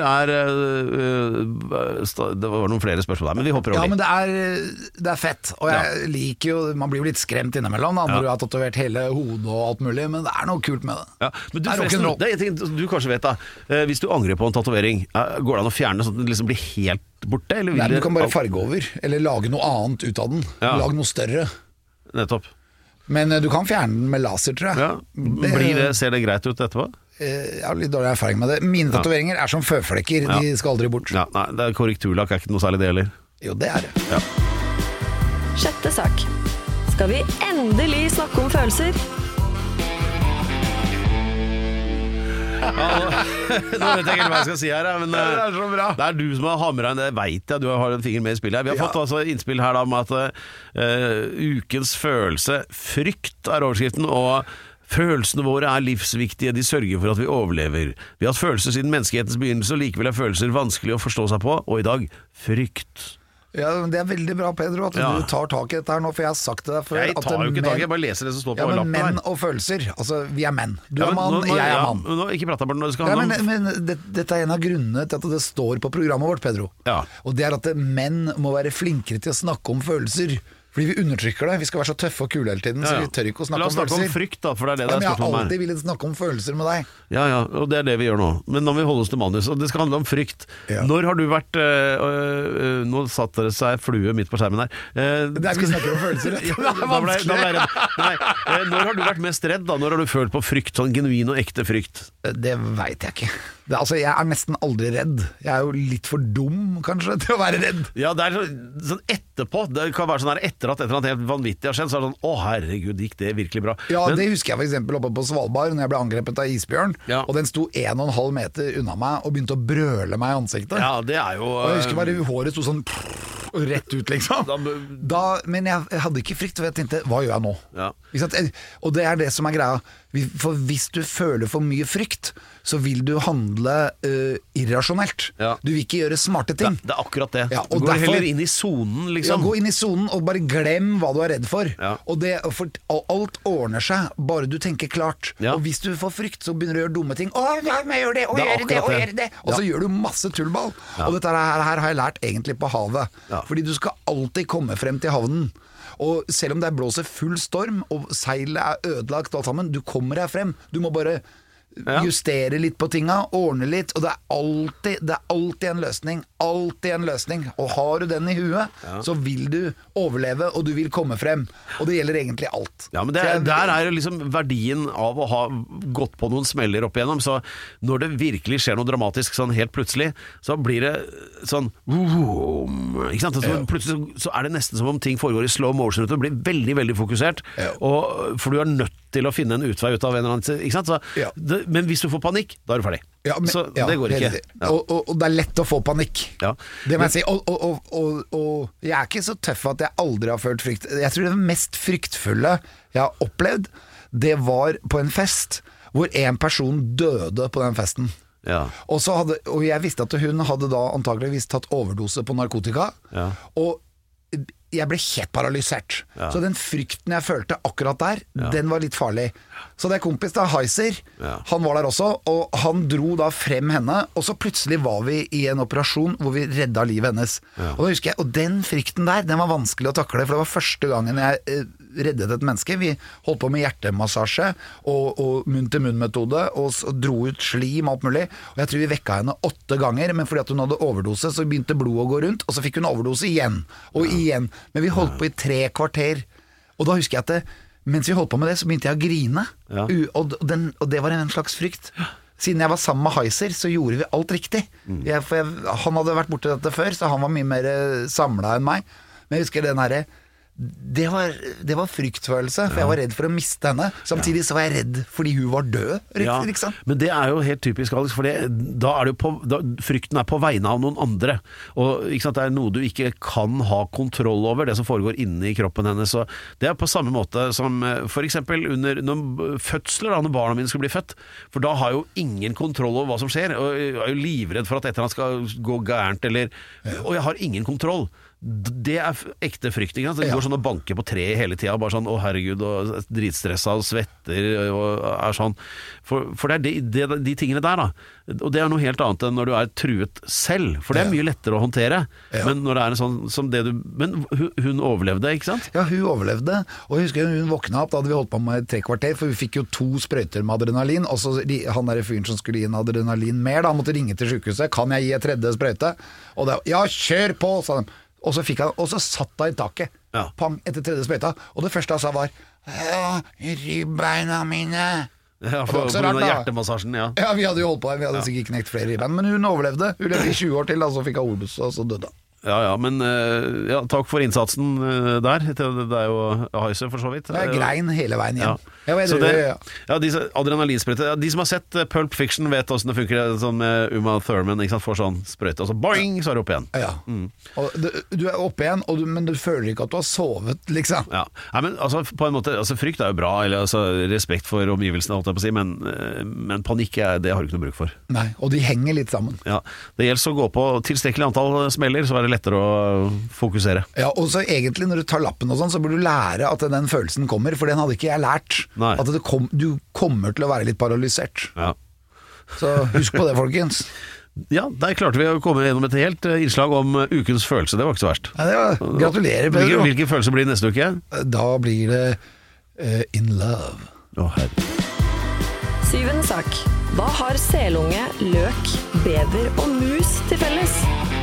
det var noen flere spørsmål der, men vi hopper over. Ja, men det er fett. Og jeg liker jo, man blir jo litt skremt innimellom da, når du har tatovert hele hodet og alt mulig, men det er noe kult med det. Ja, men det er en ting du kanskje vet da. Hvis du angrer på en tatovering, går det an å fjerne sånn at den liksom blir helt borte? Eller nei, du kan bare farge over, eller lage noe annet ut av den. Lage noe større. Nettopp. Men du kan fjerne den med laser, tror jeg. Ja. Ser det greit ut etterpå? Jeg har litt dårlig erfaring med det. Mine tatoveringer er som føflekker, de skal aldri bort. Ja, nei, det er korrekturlakk, er ikke noe særlig det heller. Jo, det er det. Ja. Sjette sak. Skal vi endelig snakke om følelser? Nå vet jeg ikke hva jeg skal si her, men det er så bra. Det er du som har hamret inn, det vet jeg, du har en finger med i spillet her. Vi har fått altså innspill her da om at ukens følelse, frykt er overskriften, og følelsene våre er livsviktige, de sørger for at vi overlever. Vi har hatt følelser siden menneskehetens begynnelse, og likevel er følelser vanskelig å forstå seg på, og i dag, frykt. Ja, det er veldig bra, Pedro, at du tar tak i dette her nå, for jeg har sagt det der før. Jeg tar jo ikke tak, jeg bare leser det som står på lappen her. Menn og følelser, altså vi er menn. Du er mann, jeg er mann. Ikke prate bare når det skal handle om... Men dette er en av grunnene til at det står på programmet vårt, Pedro. Og det er at menn må være flinkere til å snakke om følelser. Fordi vi undertrykker det, vi skal være så tøffe og kule hele tiden, så vi tør ikke å snakke om følelser. La oss snakke om frykt da, for det er det det er spørsmål om her. Jeg har alltid villet snakke om følelser med deg. Ja, og det er det vi gjør nå. Men nå må vi holde oss til manus, og det skal handle om frykt. Når har du vært, nå satt det seg flue midt på skjermen her. Det er vi snakker om følelser, det er vanskelig. Når har du vært mest redd da? Når har du følt på frykt, sånn genuin og ekte frykt? Det vet jeg ikke. Jeg er nesten aldri redd. Jeg er jo litt for dum, kanskje, til å være redd. Ja, det er sånn etterpå. Det kan være sånn her etter at et eller annet helt vanvittig har skjedd, så er det sånn, å herregud, gikk det virkelig bra. Ja, det husker jeg for eksempel oppe på Svalbard, når jeg ble angrepet av isbjørn, og den sto 1,5 meter unna meg og begynte å brøle meg i ansiktet. Ja, det er jo... Og jeg husker bare håret sto sånn rett ut, liksom. Men jeg hadde ikke frykt, for jeg tenkte, hva gjør jeg nå? Ja. Og det er det som er greia. For hvis du føler for mye frykt, så vil du handle irrasjonelt. Du vil ikke gjøre smarte ting. Det er akkurat det. Du går heller inn i zonen, liksom. Ja, gå inn i zonen og bare glem hva du er redd for. Og alt ordner seg, bare du tenker klart. Og hvis du får frykt, så begynner du å gjøre dumme ting. Å, jeg gjør det, og gjør det. Og så gjør du masse tullball. Og dette her har jeg lært egentlig på havet. Fordi du skal alltid komme frem til havnen. Og selv om det blåser full storm og seilet er ødelagt og alt sammen, du kommer deg frem. Du må bare justere litt på tinga, ordne litt, og det er alltid en løsning. Alltid en løsning. Og har du den i huet, så vil du overleve, og du vil komme frem. Og det gjelder egentlig alt. Ja, men der er jo liksom verdien av å ha gått på noen smeller opp igjennom. Så når det virkelig skjer noe dramatisk sånn helt plutselig, så blir det sånn ikke sant? Så plutselig så er det nesten som om ting foregår i slow motion. Du blir veldig, veldig fokusert, for du er nødt til å finne en utvei ut av en eller annen, ikke sant? Så men hvis du får panikk, da er du ferdig. Så det går ikke. Og det er lett å få panikk. Det må jeg si. Og jeg er ikke så tøff at jeg aldri har følt frykt. Jeg tror det mest fryktfulle jeg har opplevd, det var på en fest hvor en person døde på den festen. Og jeg visste at hun hadde da antageligvis tatt overdose på narkotika, og jeg ble helt paralysert. Så den frykten jeg følte akkurat der, den var litt farlig. Så det er kompis da, Heiser, han var der også, og han dro da frem henne, og så plutselig var vi i en operasjon hvor vi redda livet hennes. Og da husker jeg, og den frykten der, den var vanskelig å takle, for det var første gangen jeg reddet et menneske. Vi holdt på med hjertemassasje og munn-til-munn-metode, og dro ut slim og alt mulig, og jeg tror vi vekka henne 8 ganger, men fordi at hun hadde overdose, så begynte blodet å gå rundt, og så fikk hun overdose igjen, og igjen. Men vi holdt på i 3 kvarter, og da husker jeg at mens vi holdt på med det, så begynte jeg å grine, og det var en slags frykt. Siden jeg var sammen med Heiser, så gjorde vi alt riktig. Han hadde vært borte dette før, så han var mye mer samlet enn meg. Men jeg husker den herre, det var fryktfølelse, for jeg var redd for å miste henne. Samtidig så var jeg redd fordi hun var død, ikke sant? Men det er jo helt typisk, Alex, for da er det jo frykten er på vegne av noen andre. Og ikke sant, det er noe du ikke kan ha kontroll over, det som foregår inne i kroppen hennes. Så det er på samme måte som for eksempel under fødsler, da, når barna mine skal bli født. For da har jo ingen kontroll over hva som skjer, og jeg er jo livredd for at et eller annet skal gå gærent, og jeg har ingen kontroll. Det er ekte frykt, ikke sant? Det går sånn å banke på treet hele tiden, bare sånn, å herregud, og dritstressa og svetter og er sånn, for det er de tingene der da, og det er noe helt annet enn når du er truet selv, for det er mye lettere å håndtere, men når det er en sånn som det du, men hun overlevde, ikke sant? Ja, hun overlevde, og jeg husker hun våkna opp, da hadde vi holdt på med 3 kvarter, for vi fikk jo 2 sprøyter med adrenalin, og så han der fyren som skulle gi en adrenalin mer, da, han måtte ringe til sykehuset, kan jeg gi et 3. sprøyte? Og det, ja, kjør på, sa de. Og så satt han i taket, pang, etter 3. sprøyta, og det første han sa var ribbeina mine. Ja, for grunn av hjertemassasjen, Ja, vi hadde jo holdt på her, vi hadde sikkert knekt flere ribbein, men hun overlevde. Hun levde i 20 år til, og så fikk hun overdose, og så døde. Ja, men takk for innsatsen der. Det er jo Heiser for så vidt. Jeg grein hele veien hjem. Disse adrenalinsprøyter, de som har sett Pulp Fiction vet hvordan det funker, sånn med Uma Thurman, ikke sant, får sånn sprøyte, og så boing, så er du opp igjen. Og du er opp igjen, men du føler ikke at du har sovet, liksom. Nei, men altså, på en måte, altså, frykt er jo bra, eller altså, respekt for omgivelsene, holdt jeg på å si, men panikk, det har du ikke noe bruk for. Nei, og de henger litt sammen. Ja, det gjelder å gå på tilstrekkelig antall smeller, så er det lettere å fokusere. Ja, og så egentlig når du tar lappen og sånn, så burde du lære at den følelsen kommer, for den hadde ikke jeg lært. Nei. At du kommer til å være litt paralysert. Så husk på det, folkens. Ja, der klarte vi å komme gjennom et helt innslag om ukens følelse. Det var ikke så verst. Gratulerer, Pedro. Hvilken følelse blir det neste uke? Da blir det In Love. Herre. 7. sak. Hva har selunge, løk, bever og mus til felles?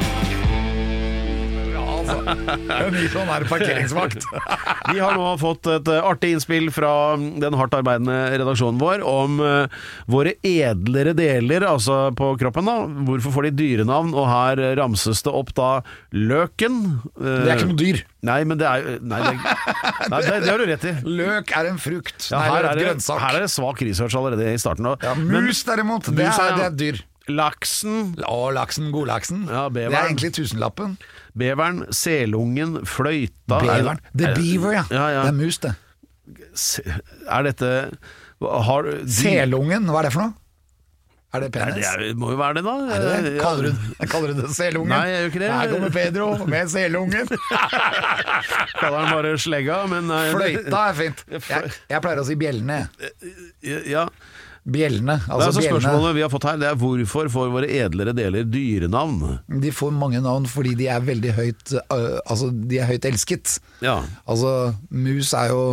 En ny sånn her parkeringsvakt. Vi har nå fått et artig innspill fra den hardt arbeidende redaksjonen vår om våre edlere deler, altså på kroppen da. Hvorfor får de dyrenavn? Og her ramses det opp da løken. Det er ikke noe dyr. Nei, men det er det har du rett i. Løk er en frukt. Her er det svak research allerede i starten. Mus derimot, det er et dyr. Laksen. Godlaksen. Ja, det er egentlig tusenlappen. Beveren, selungen, fløyta. Beveren. The beaver, ja. Det er mus, det. Er dette selungen, hva er det for noe? Er det penis? Det må jo være det, da. Er det? Kaller du det selungen? Nei, jeg gjør ikke det. Her kommer Pedro med selungen. Kaller han bare slegga, men fløyta er fint. Jeg pleier å si bjellene. Ja. Bjellene, spørsmålet vi har fått her, det er hvorfor får våre edlere deler dyrenavn? De får mange navn fordi de er veldig høyt de er høyt elsket. Altså, mus er jo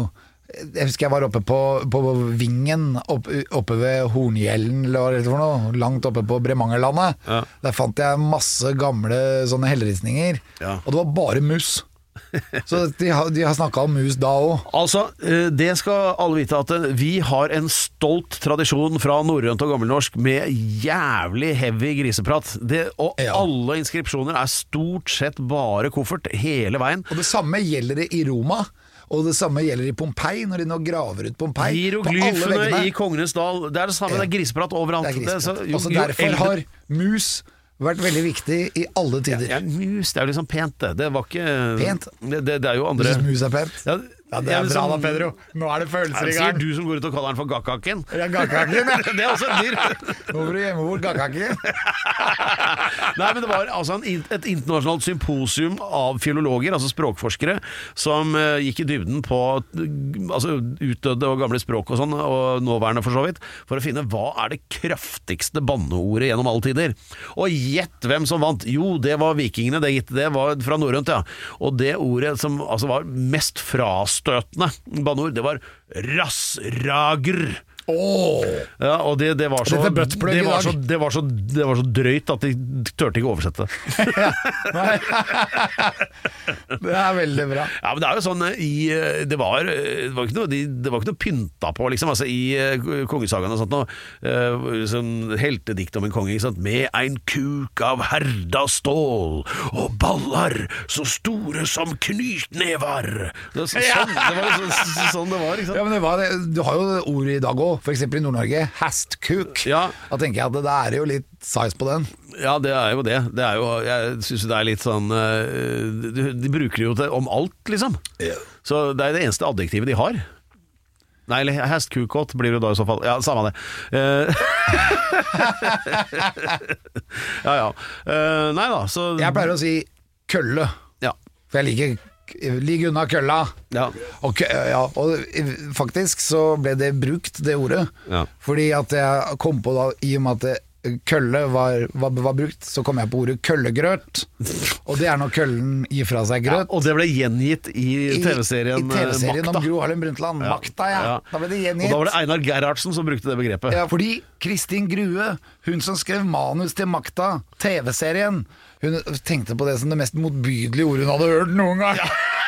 Jeg husker jeg var oppe på Vingen, oppe ved Horngjellen, eller hva det for noe, langt oppe på Bremangerlandet. Der fant jeg masse gamle sånne helleristninger, og det var bare mus. Så de har snakket om mus da også. Altså, det skal alle vite at vi har en stolt tradisjon fra norrønt og gammelnorsk med jævlig heavy griseprat. Alle inskripsjoner er stort sett bare koffert hele veien. Og det samme gjelder det i Roma. Og det samme gjelder i Pompeii, når de nå graver ut Pompeii. Hieroglyfene i Kongenes dal, det er det samme, det er griseprat overalt. Også derfor har mus vært veldig viktig i alle tider. Mus, det er jo liksom pent det. Det var ikke... Pent? Det er jo andre... Du synes mus er pent? Ja, det er bra da, Pedro. Nå er det følelser i gang. Sier du som går ut og kaller den for gakkaken? Ja, gakkaken, ja. Det er også et dyr. Nå får du hjemme bort gakkaken. Nei, men det var altså et internasjonalt symposium av filologer, altså språkforskere, som gikk i dybden på utdødde og gamle språk og sånn, og nåværende for så vidt, for å finne hva er det kraftigste banneordet gjennom alle tider. Og gjett hvem som vant. Jo, det var vikingene, det var fra norrønt, ja. Og det ordet som altså var mest frastøtende banneord, det var rassrager. Ja, og det var så drøyt at de tørte ikke oversette. Det er veldig bra. Ja, men det er jo sånn det var ikke noe pynta på liksom, altså, i kongesagaen og sånt sånn heltedikt om en konge, ikke sant? Med en kuk av herda stål og baller så store som knytnevar. Det var sånn det var, ikke sant? Ja, men du har jo ord i dag også. For eksempel i Nord-Norge, hastkuk. Da tenker jeg at det er jo litt size på den. Ja, det er jo det. Det er jo, jeg synes det er litt sånn de bruker det jo til om alt, liksom. Så det er det eneste adjektivet de har. Nei, eller hastkukåt blir det da i så fall. Ja, samme det. Ja. Nei da, så... Jeg pleier å si kølle. Ja. For jeg liker unna kølla. Og faktisk så ble det brukt, det ordet. Fordi at jeg kom på da, i og med at kølle var brukt, så kom jeg på ordet køllegrøt. Og det er når køllen gir fra seg grøt. Og det ble gjengitt i TV-serien Makta. Om Gro Harlem Brundtland. Makta, Da ble det gjengitt. Og da var det Einar Gerhardsen som brukte det begrepet. Ja, fordi Kristin Grue, hun som skrev manus til Makta, TV-serien, hun tenkte på det som det mest motbydelige ordet hun hadde hørt noen gang.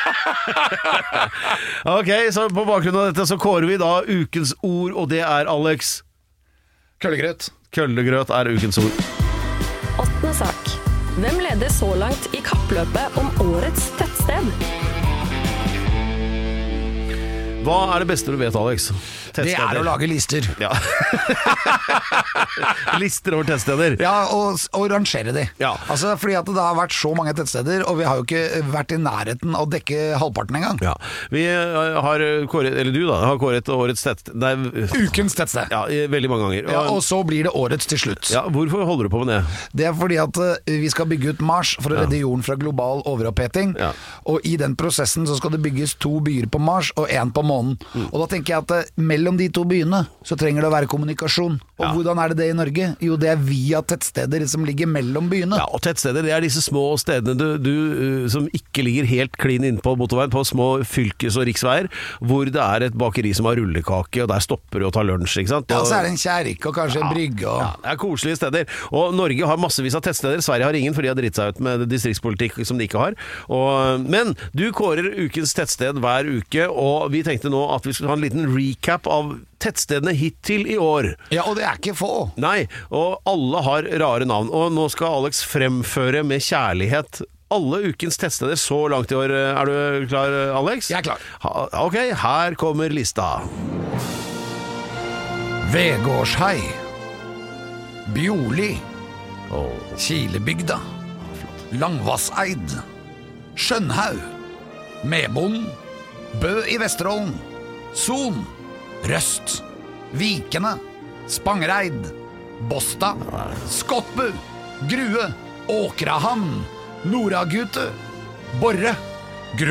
Ok, så på bakgrunn av dette så kårer vi da ukens ord, og det er Alex. Køllegrøt. Køllegrøt er ukens ord. 8. sak. Hvem leder så langt i kappløpet om årets tettsted? Hva er det beste du vet, Alex? Det er å lage lister. Ja. Lister over tettsteder. Ja, og rangere de. Altså, fordi at det har vært så mange tettsteder, og vi har jo ikke vært i nærheten av å dekke halvparten engang. Ja. Vi har kåret, eller du da, har kåret årets tettsted. Ukens tettsted. Ja, veldig mange ganger. Ja, og så blir det årets til slutt. Ja, hvorfor holder du på med det? Det er fordi at vi skal bygge ut Mars for å redde jorden fra global overoppheting. Og i den prosessen så skal det bygges 2 byer på Mars og 1 på månen. Og da tenker jeg at mellom de 2 byene så trenger det å være kommunikasjon. Og hvordan er det i Norge? Jo, det er via tettsteder som ligger mellom byene. Ja, og tettsteder, det er disse små stedene som ikke ligger helt klin inne på motorveien, på små fylkes- og riksveier, hvor det er et bakeri som har rullekake, og der stopper du og tar lunsj, ikke sant? Ja, så er det en kjerke og kanskje en brygge. Og... Ja, det er koselige steder. Og Norge har massevis av tettsteder. Sverige har ingen, for de har dritt seg ut med distriktspolitikk som de ikke har. Men du kårer ukens tettsted hver uke, og vi tenkte nå at vi skulle ha en liten recap av tettstedene hittil i år. Ja, og det er ikke få. Nei, og alle har rare navn. Og nå skal Alex fremføre med kjærlighet alle ukens tettsteder så langt i år. Er du klar, Alex? Jeg er klar. Ok, her kommer lista. Vegårshei, Bjorli, Kilebygda, Langvasseid, Skjønhaug, Medbonden, Bø i Vesterålen, Son, Røst, Vikene, Spangereid, Båstad, Skottbu, Grue, Åkrahamn, Noragute, Borre,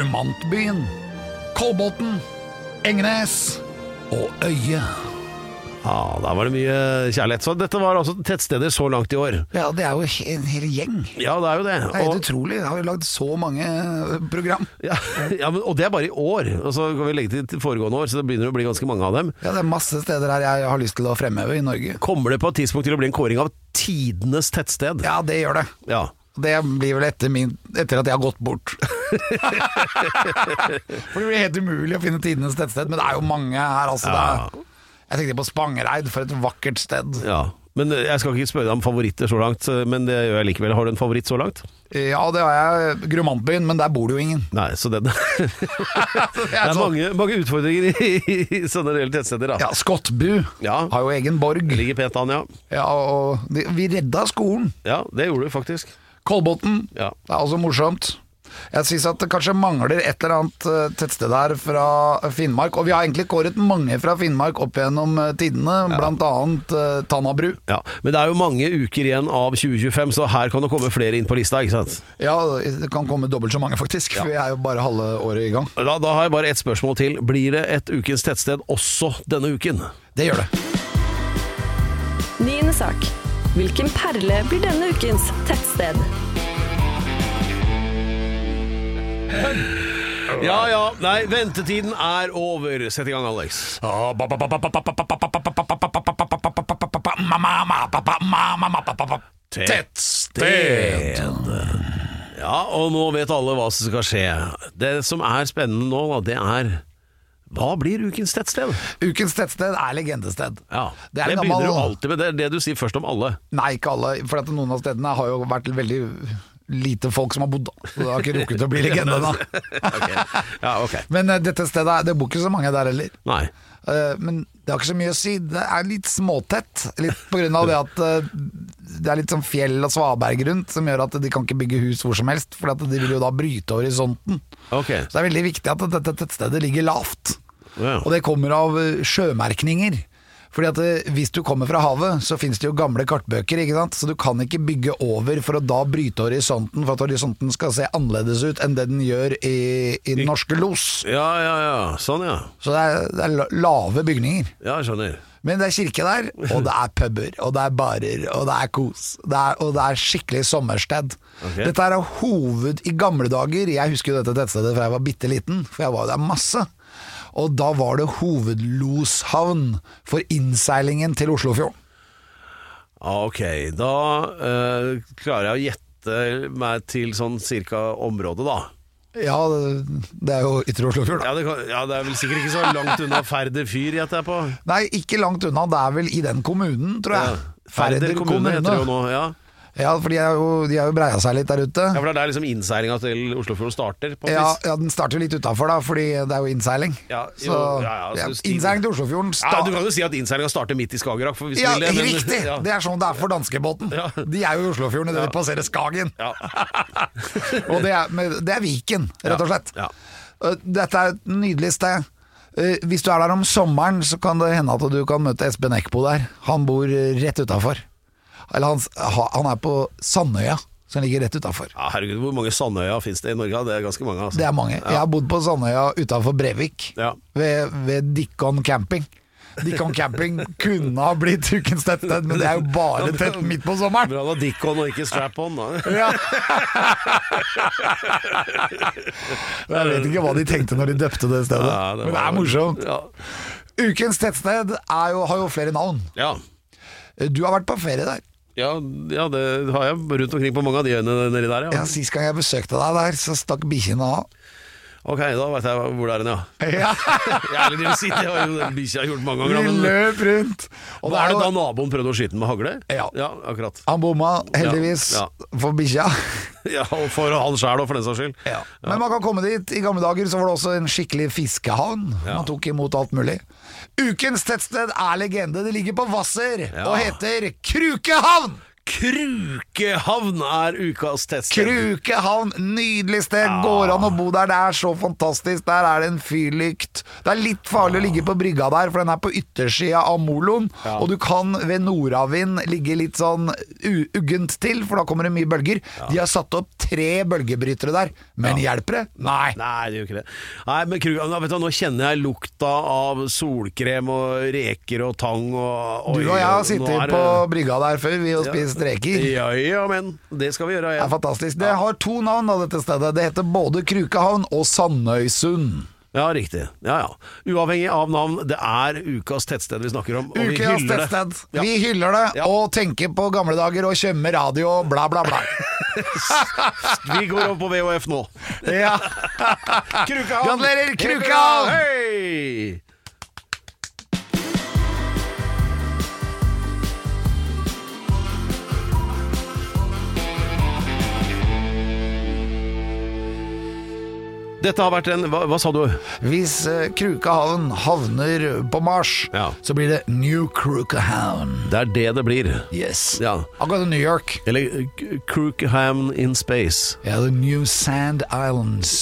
Grumantbyen, Kolbotn, Engenes og Øye. Ja, da var det mye kjærlighet. Så dette var altså tettsteder så langt i år. Ja, det er jo en hel gjeng. Ja, det er jo det. Det er helt utrolig. Jeg har jo lagd så mange program. Ja, og det er bare i år. Og så kan vi legge til foregående år, så det begynner å bli ganske mange av dem. Ja, det er masse steder her jeg har lyst til å fremheve i Norge. Kommer det på et tidspunkt til å bli en kåring av tidenes tettsted? Ja, det gjør det. Ja. Det blir vel etter at jeg har gått bort. For det blir helt umulig å finne tidenes tettsted, men det er jo mange her, altså. Jeg tenkte på Spangereid, for et vakkert sted. Ja, men jeg skal ikke spørre deg om favoritter så langt, men det gjør jeg likevel. Har du en favoritt så langt? Ja, det har jeg. Grumantbyen, men der bor det jo ingen. Nei, så det er mange utfordringer i sånne reelle tettsteder da. Ja, Skottbu har jo egen borg. Ligger pent an, ja. Ja, og vi redda skolen. Ja, det gjorde du faktisk. Kolbotn, det er også morsomt. Jeg synes at det kanskje mangler et eller annet tettsted her fra Finnmark, og vi har egentlig kåret mange fra Finnmark opp gjennom tidene, blant annet Tannabru. Ja, men det er jo mange uker igjen av 2025, så her kan det komme flere inn på lista, ikke sant? Ja, det kan komme dobbelt så mange faktisk, for vi er jo bare halve året i gang. Da har jeg bare et spørsmål til. Blir det et ukens tettsted også denne uken? Det gjør det. 9. sak. Hvilken perle blir denne ukens tettsted? Nei, ventetiden er over. Sett i gang, Alex. Tettsted. Ja, og nå vet alle hva som skal skje. Det som er spennende nå, det er... Hva blir ukens tettsted? Ukens tettsted er legendested. Ja, det begynner jo alltid med det du sier først om alle. Nei, ikke alle, for at noen av stedene har jo vært veldig lite folk som har bodd. Det har ikke rukket å bli legende da. Okay. Men dette stedet, det bor ikke så mange der heller. Nei. Men det har ikke så mye å si. Det er litt småtett, litt på grunn av det at det er litt sånn fjell og svaberg rundt, som gjør at de kan ikke bygge hus hvor som helst, for at de vil jo da bryte horisonten. Okay. Så det er veldig viktig at dette tettstedet ligger lavt. Og det kommer av sjømerkninger. Fordi at hvis du kommer fra havet, så finnes det jo gamle kartbøker, ikke sant? Så du kan ikke bygge over for å da bryte horisonten, for at horisonten skal se annerledes ut enn det den gjør i den norske los. Ja, sånn ja. Så det er lave bygninger. Ja, jeg skjønner. Men det er kirke der, og det er puber, og det er barer, og det er kos, og det er skikkelig sommersted. Okay. Dette er hoved i gamle dager. Jeg husker jo dette tettstedet fra jeg var bitte liten, for jeg var jo der masse. Og da var det hovedloshavn for innseilingen til Oslofjorden. Ok, da klarer jeg å gjette meg til sånn cirka området da. Ja, det er jo Ytre Oslofjord. Ja, det er vel sikkert ikke så langt unna Færder fyr, gjetter jeg på. Nei, ikke langt unna, det er vel i den kommunen, tror jeg. Færder kommune heter det jo nå, ja. Ja, for de har jo breia seg litt der ute. Ja, for det er liksom innseilinga til Oslofjorden starter på ja, den starter jo litt utenfor da, fordi det er jo innseiling. Innseiling til Oslofjorden du kan jo si at innseilinga starter midt i Skagerrak. Riktig! Det er sånn det er for danskebåten. De er jo i Oslofjorden når de passerer Skagen. Og det er Viken, rett og slett. Dette er et nydelig sted. Hvis du er der om sommeren, så kan det hende at du kan møte Espen Eckbo der. Han bor rett utenfor. Eller han er på Sandøya, som ligger rett utenfor. Ja, herregud, hvor mange Sandøya finnes det i Norge? Det er ganske mange. Altså. Det er mange. Jeg har bodd på Sandøya utenfor Brevik, ved Dickon Camping. Dickon Camping kunne ha blitt ukens tettsted, men det er jo bare tett midt på sommeren. Bra da, Dickon og ikke Strap-on da. Jeg vet ikke hva de tenkte når de døpte det stedet, men det er morsomt. Ukens tettsted har jo flere navn. Ja. Du har vært på ferie der. Ja, det har jeg rundt omkring på mange av de øyene nedi der. Ja, sist gang jeg besøkte deg der, så stakk bikkjen av. Ok, da vet jeg hvor det er den, ja. Jeg vil si, det har jo bikkja gjort mange ganger. Vi løp rundt. Og var det da naboen prøvde å skyte den med hagle? Ja, akkurat. Han bomma, heldigvis, for bikkja. Ja, og for han selv og for den saks skyld. Ja. Men man kan komme dit. I gamle dager så var det også en skikkelig fiskehavn. Man tok imot alt mulig. Ukens tettsted er legende. Det ligger på Hvasser og heter Krukehavn! Krukehavn er ukas teststed. Krukehavn, nydelig sted. Går an å bo der, det er så fantastisk. Der er det en fyrlykt. Det er litt farlig å ligge på brygga der, for den er på yttersida av moloen. Og du kan ved nordavind ligge litt sånn uggent til, for da kommer det mye bølger. De har satt opp 3 bølgebrytere der, men hjelper det? Nei. Nei, det gjør ikke det. Nei, men Krukehavn, vet du, nå kjenner jeg lukta av solkrem og reker og tang og du og jeg har sittet på brygga der før vi har spist reker. Ja, men det skal vi gjøre. Det er fantastisk. Det har 2 navn av dette stedet. Det heter både Krukehavn og Sandøysund. Ja, riktig. Ja. Uavhengig av navn, det er ukas tettsted vi snakker om, og vi hyller det. Vi hyller det, og tenker på gamle dager og kjømmer radio og bla bla bla. Vi går opp på VHF nå. Ja. Krukehavn! Gratulerer, Krukehavn! Hei! Dette har vært en... Hva sa du? Hvis Krukehavn havner på Mars, så blir det New Krukehavn. Det er det blir. Yes. Ja. Akkurat New York. Eller Krukehavn in space. Ja, The New Sand Islands.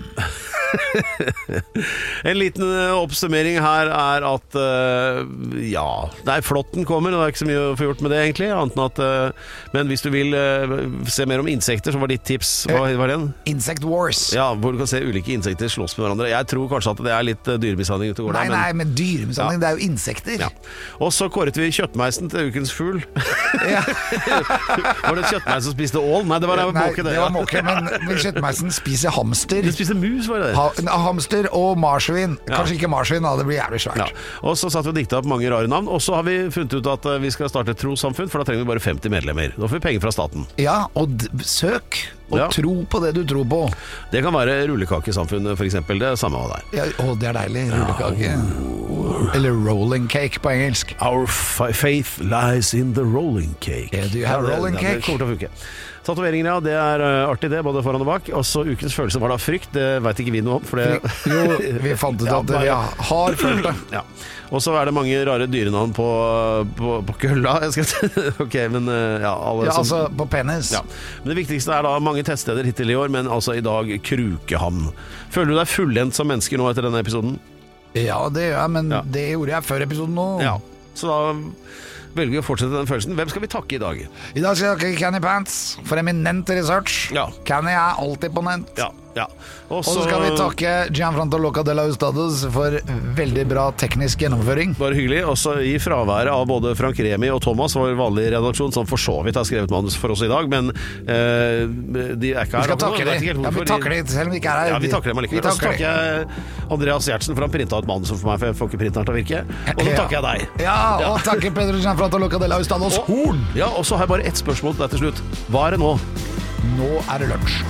En liten oppsummering her er at flåtten kommer, og det er ikke så mye å få gjort med det egentlig, annet enn at men hvis du vil se mer om insekter, som var ditt tips, hva var det? Insect Wars. Ja, hvor du kan se ulike insekter slåss med hverandre. Jeg tror kanskje at det er litt dyremishandling ute og går der. Nei, men dyremishandling, det er jo insekter. Ja. Og så kåret vi kjøttmeisen til ukens fugl. Var det kjøttmeisen som spiste ål? Nei, det var måke det. Det var måke, men kjøttmeisen spiser hamster. Den spiser mus, var det det? Hamster og marsvin. Kanskje ikke marsvin, da. Det blir jævlig svært. Ja. Og så satt vi og dikta opp mange rare navn. Og så har vi funnet ut at vi skal starte et trossamfunn, for da trenger vi bare 50 medlemmer. Da får vi penger fra staten. Ja, og søk og tro på det du tror på. Det kan være rullekakesamfunnet, for eksempel. Det er samme hva det er. Ja, det er deilig. Rullekake. Eller rolling cake på engelsk. Our faith lies in the rolling cake. Yeah, do you have rolling cake? Det kommer til å funke. Tatoveringer, ja, det er artig det, både foran og bak. Og så ukens følelse var da frykt. Det vet ikke vi noe om, for det... Jo, vi fant ut at vi har følt det. Ja. Og så er det mange rare dyrenavn på kølla. Ok, men alle som... altså på penis. Ja. Men det viktigste er da mange tettsteder hittil i år, men altså i dag Krukehavn. Føler du deg fullendt som menneske nå etter denne episoden? Ja, det gjør jeg, men det gjorde jeg før episoden nå. Ja, så da velger vi å fortsette den følelsen. Hvem skal vi takke i dag? I dag skal jeg takke Canny Pants for eminent research. Canny er alltid på nett. Ja. Og så skal vi takke Gianfranco Loca de la Ustados for veldig bra teknisk gjennomføring. Bare hyggelig. Også i fraværet av både Frank Remi og Thomas, vår vanlige redaksjon, som for så vidt har skrevet manus for oss i dag, men de er ikke her. Vi skal takke dem. Ja, vi takker dem selv om de ikke er her. Ja, vi takker dem allikevel. Og så takker jeg Andreas Gjertsen for han printet ut manuset for meg, for jeg får ikke printeren til å virke. Og så takker jeg deg. Ja, og takker Pedro Gianfranco Loca de la Ustados horn. Ja, og så har jeg bare ett spørsmål til deg til slutt. Hva er det nå? Nå er det lunsj.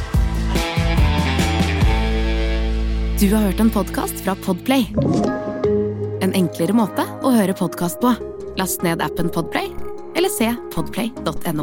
Du har hørt en podcast fra Podplay. En enklere måte å høre podcast på. Last ned appen Podplay, eller se podplay.no.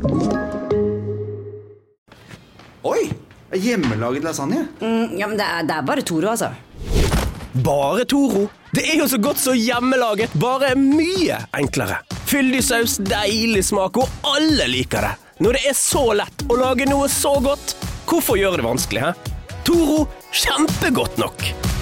Oi, hjemmelaget lasagne. Ja, men det er bare Toro, altså. Bare Toro? Det er jo så godt så hjemmelaget, bare mye enklere. Fyldig saus, deilig smak, og alle liker det. Når det er så lett å lage noe så godt, hvorfor gjøre det vanskelig, hæ? Toro, kjempegodt nok.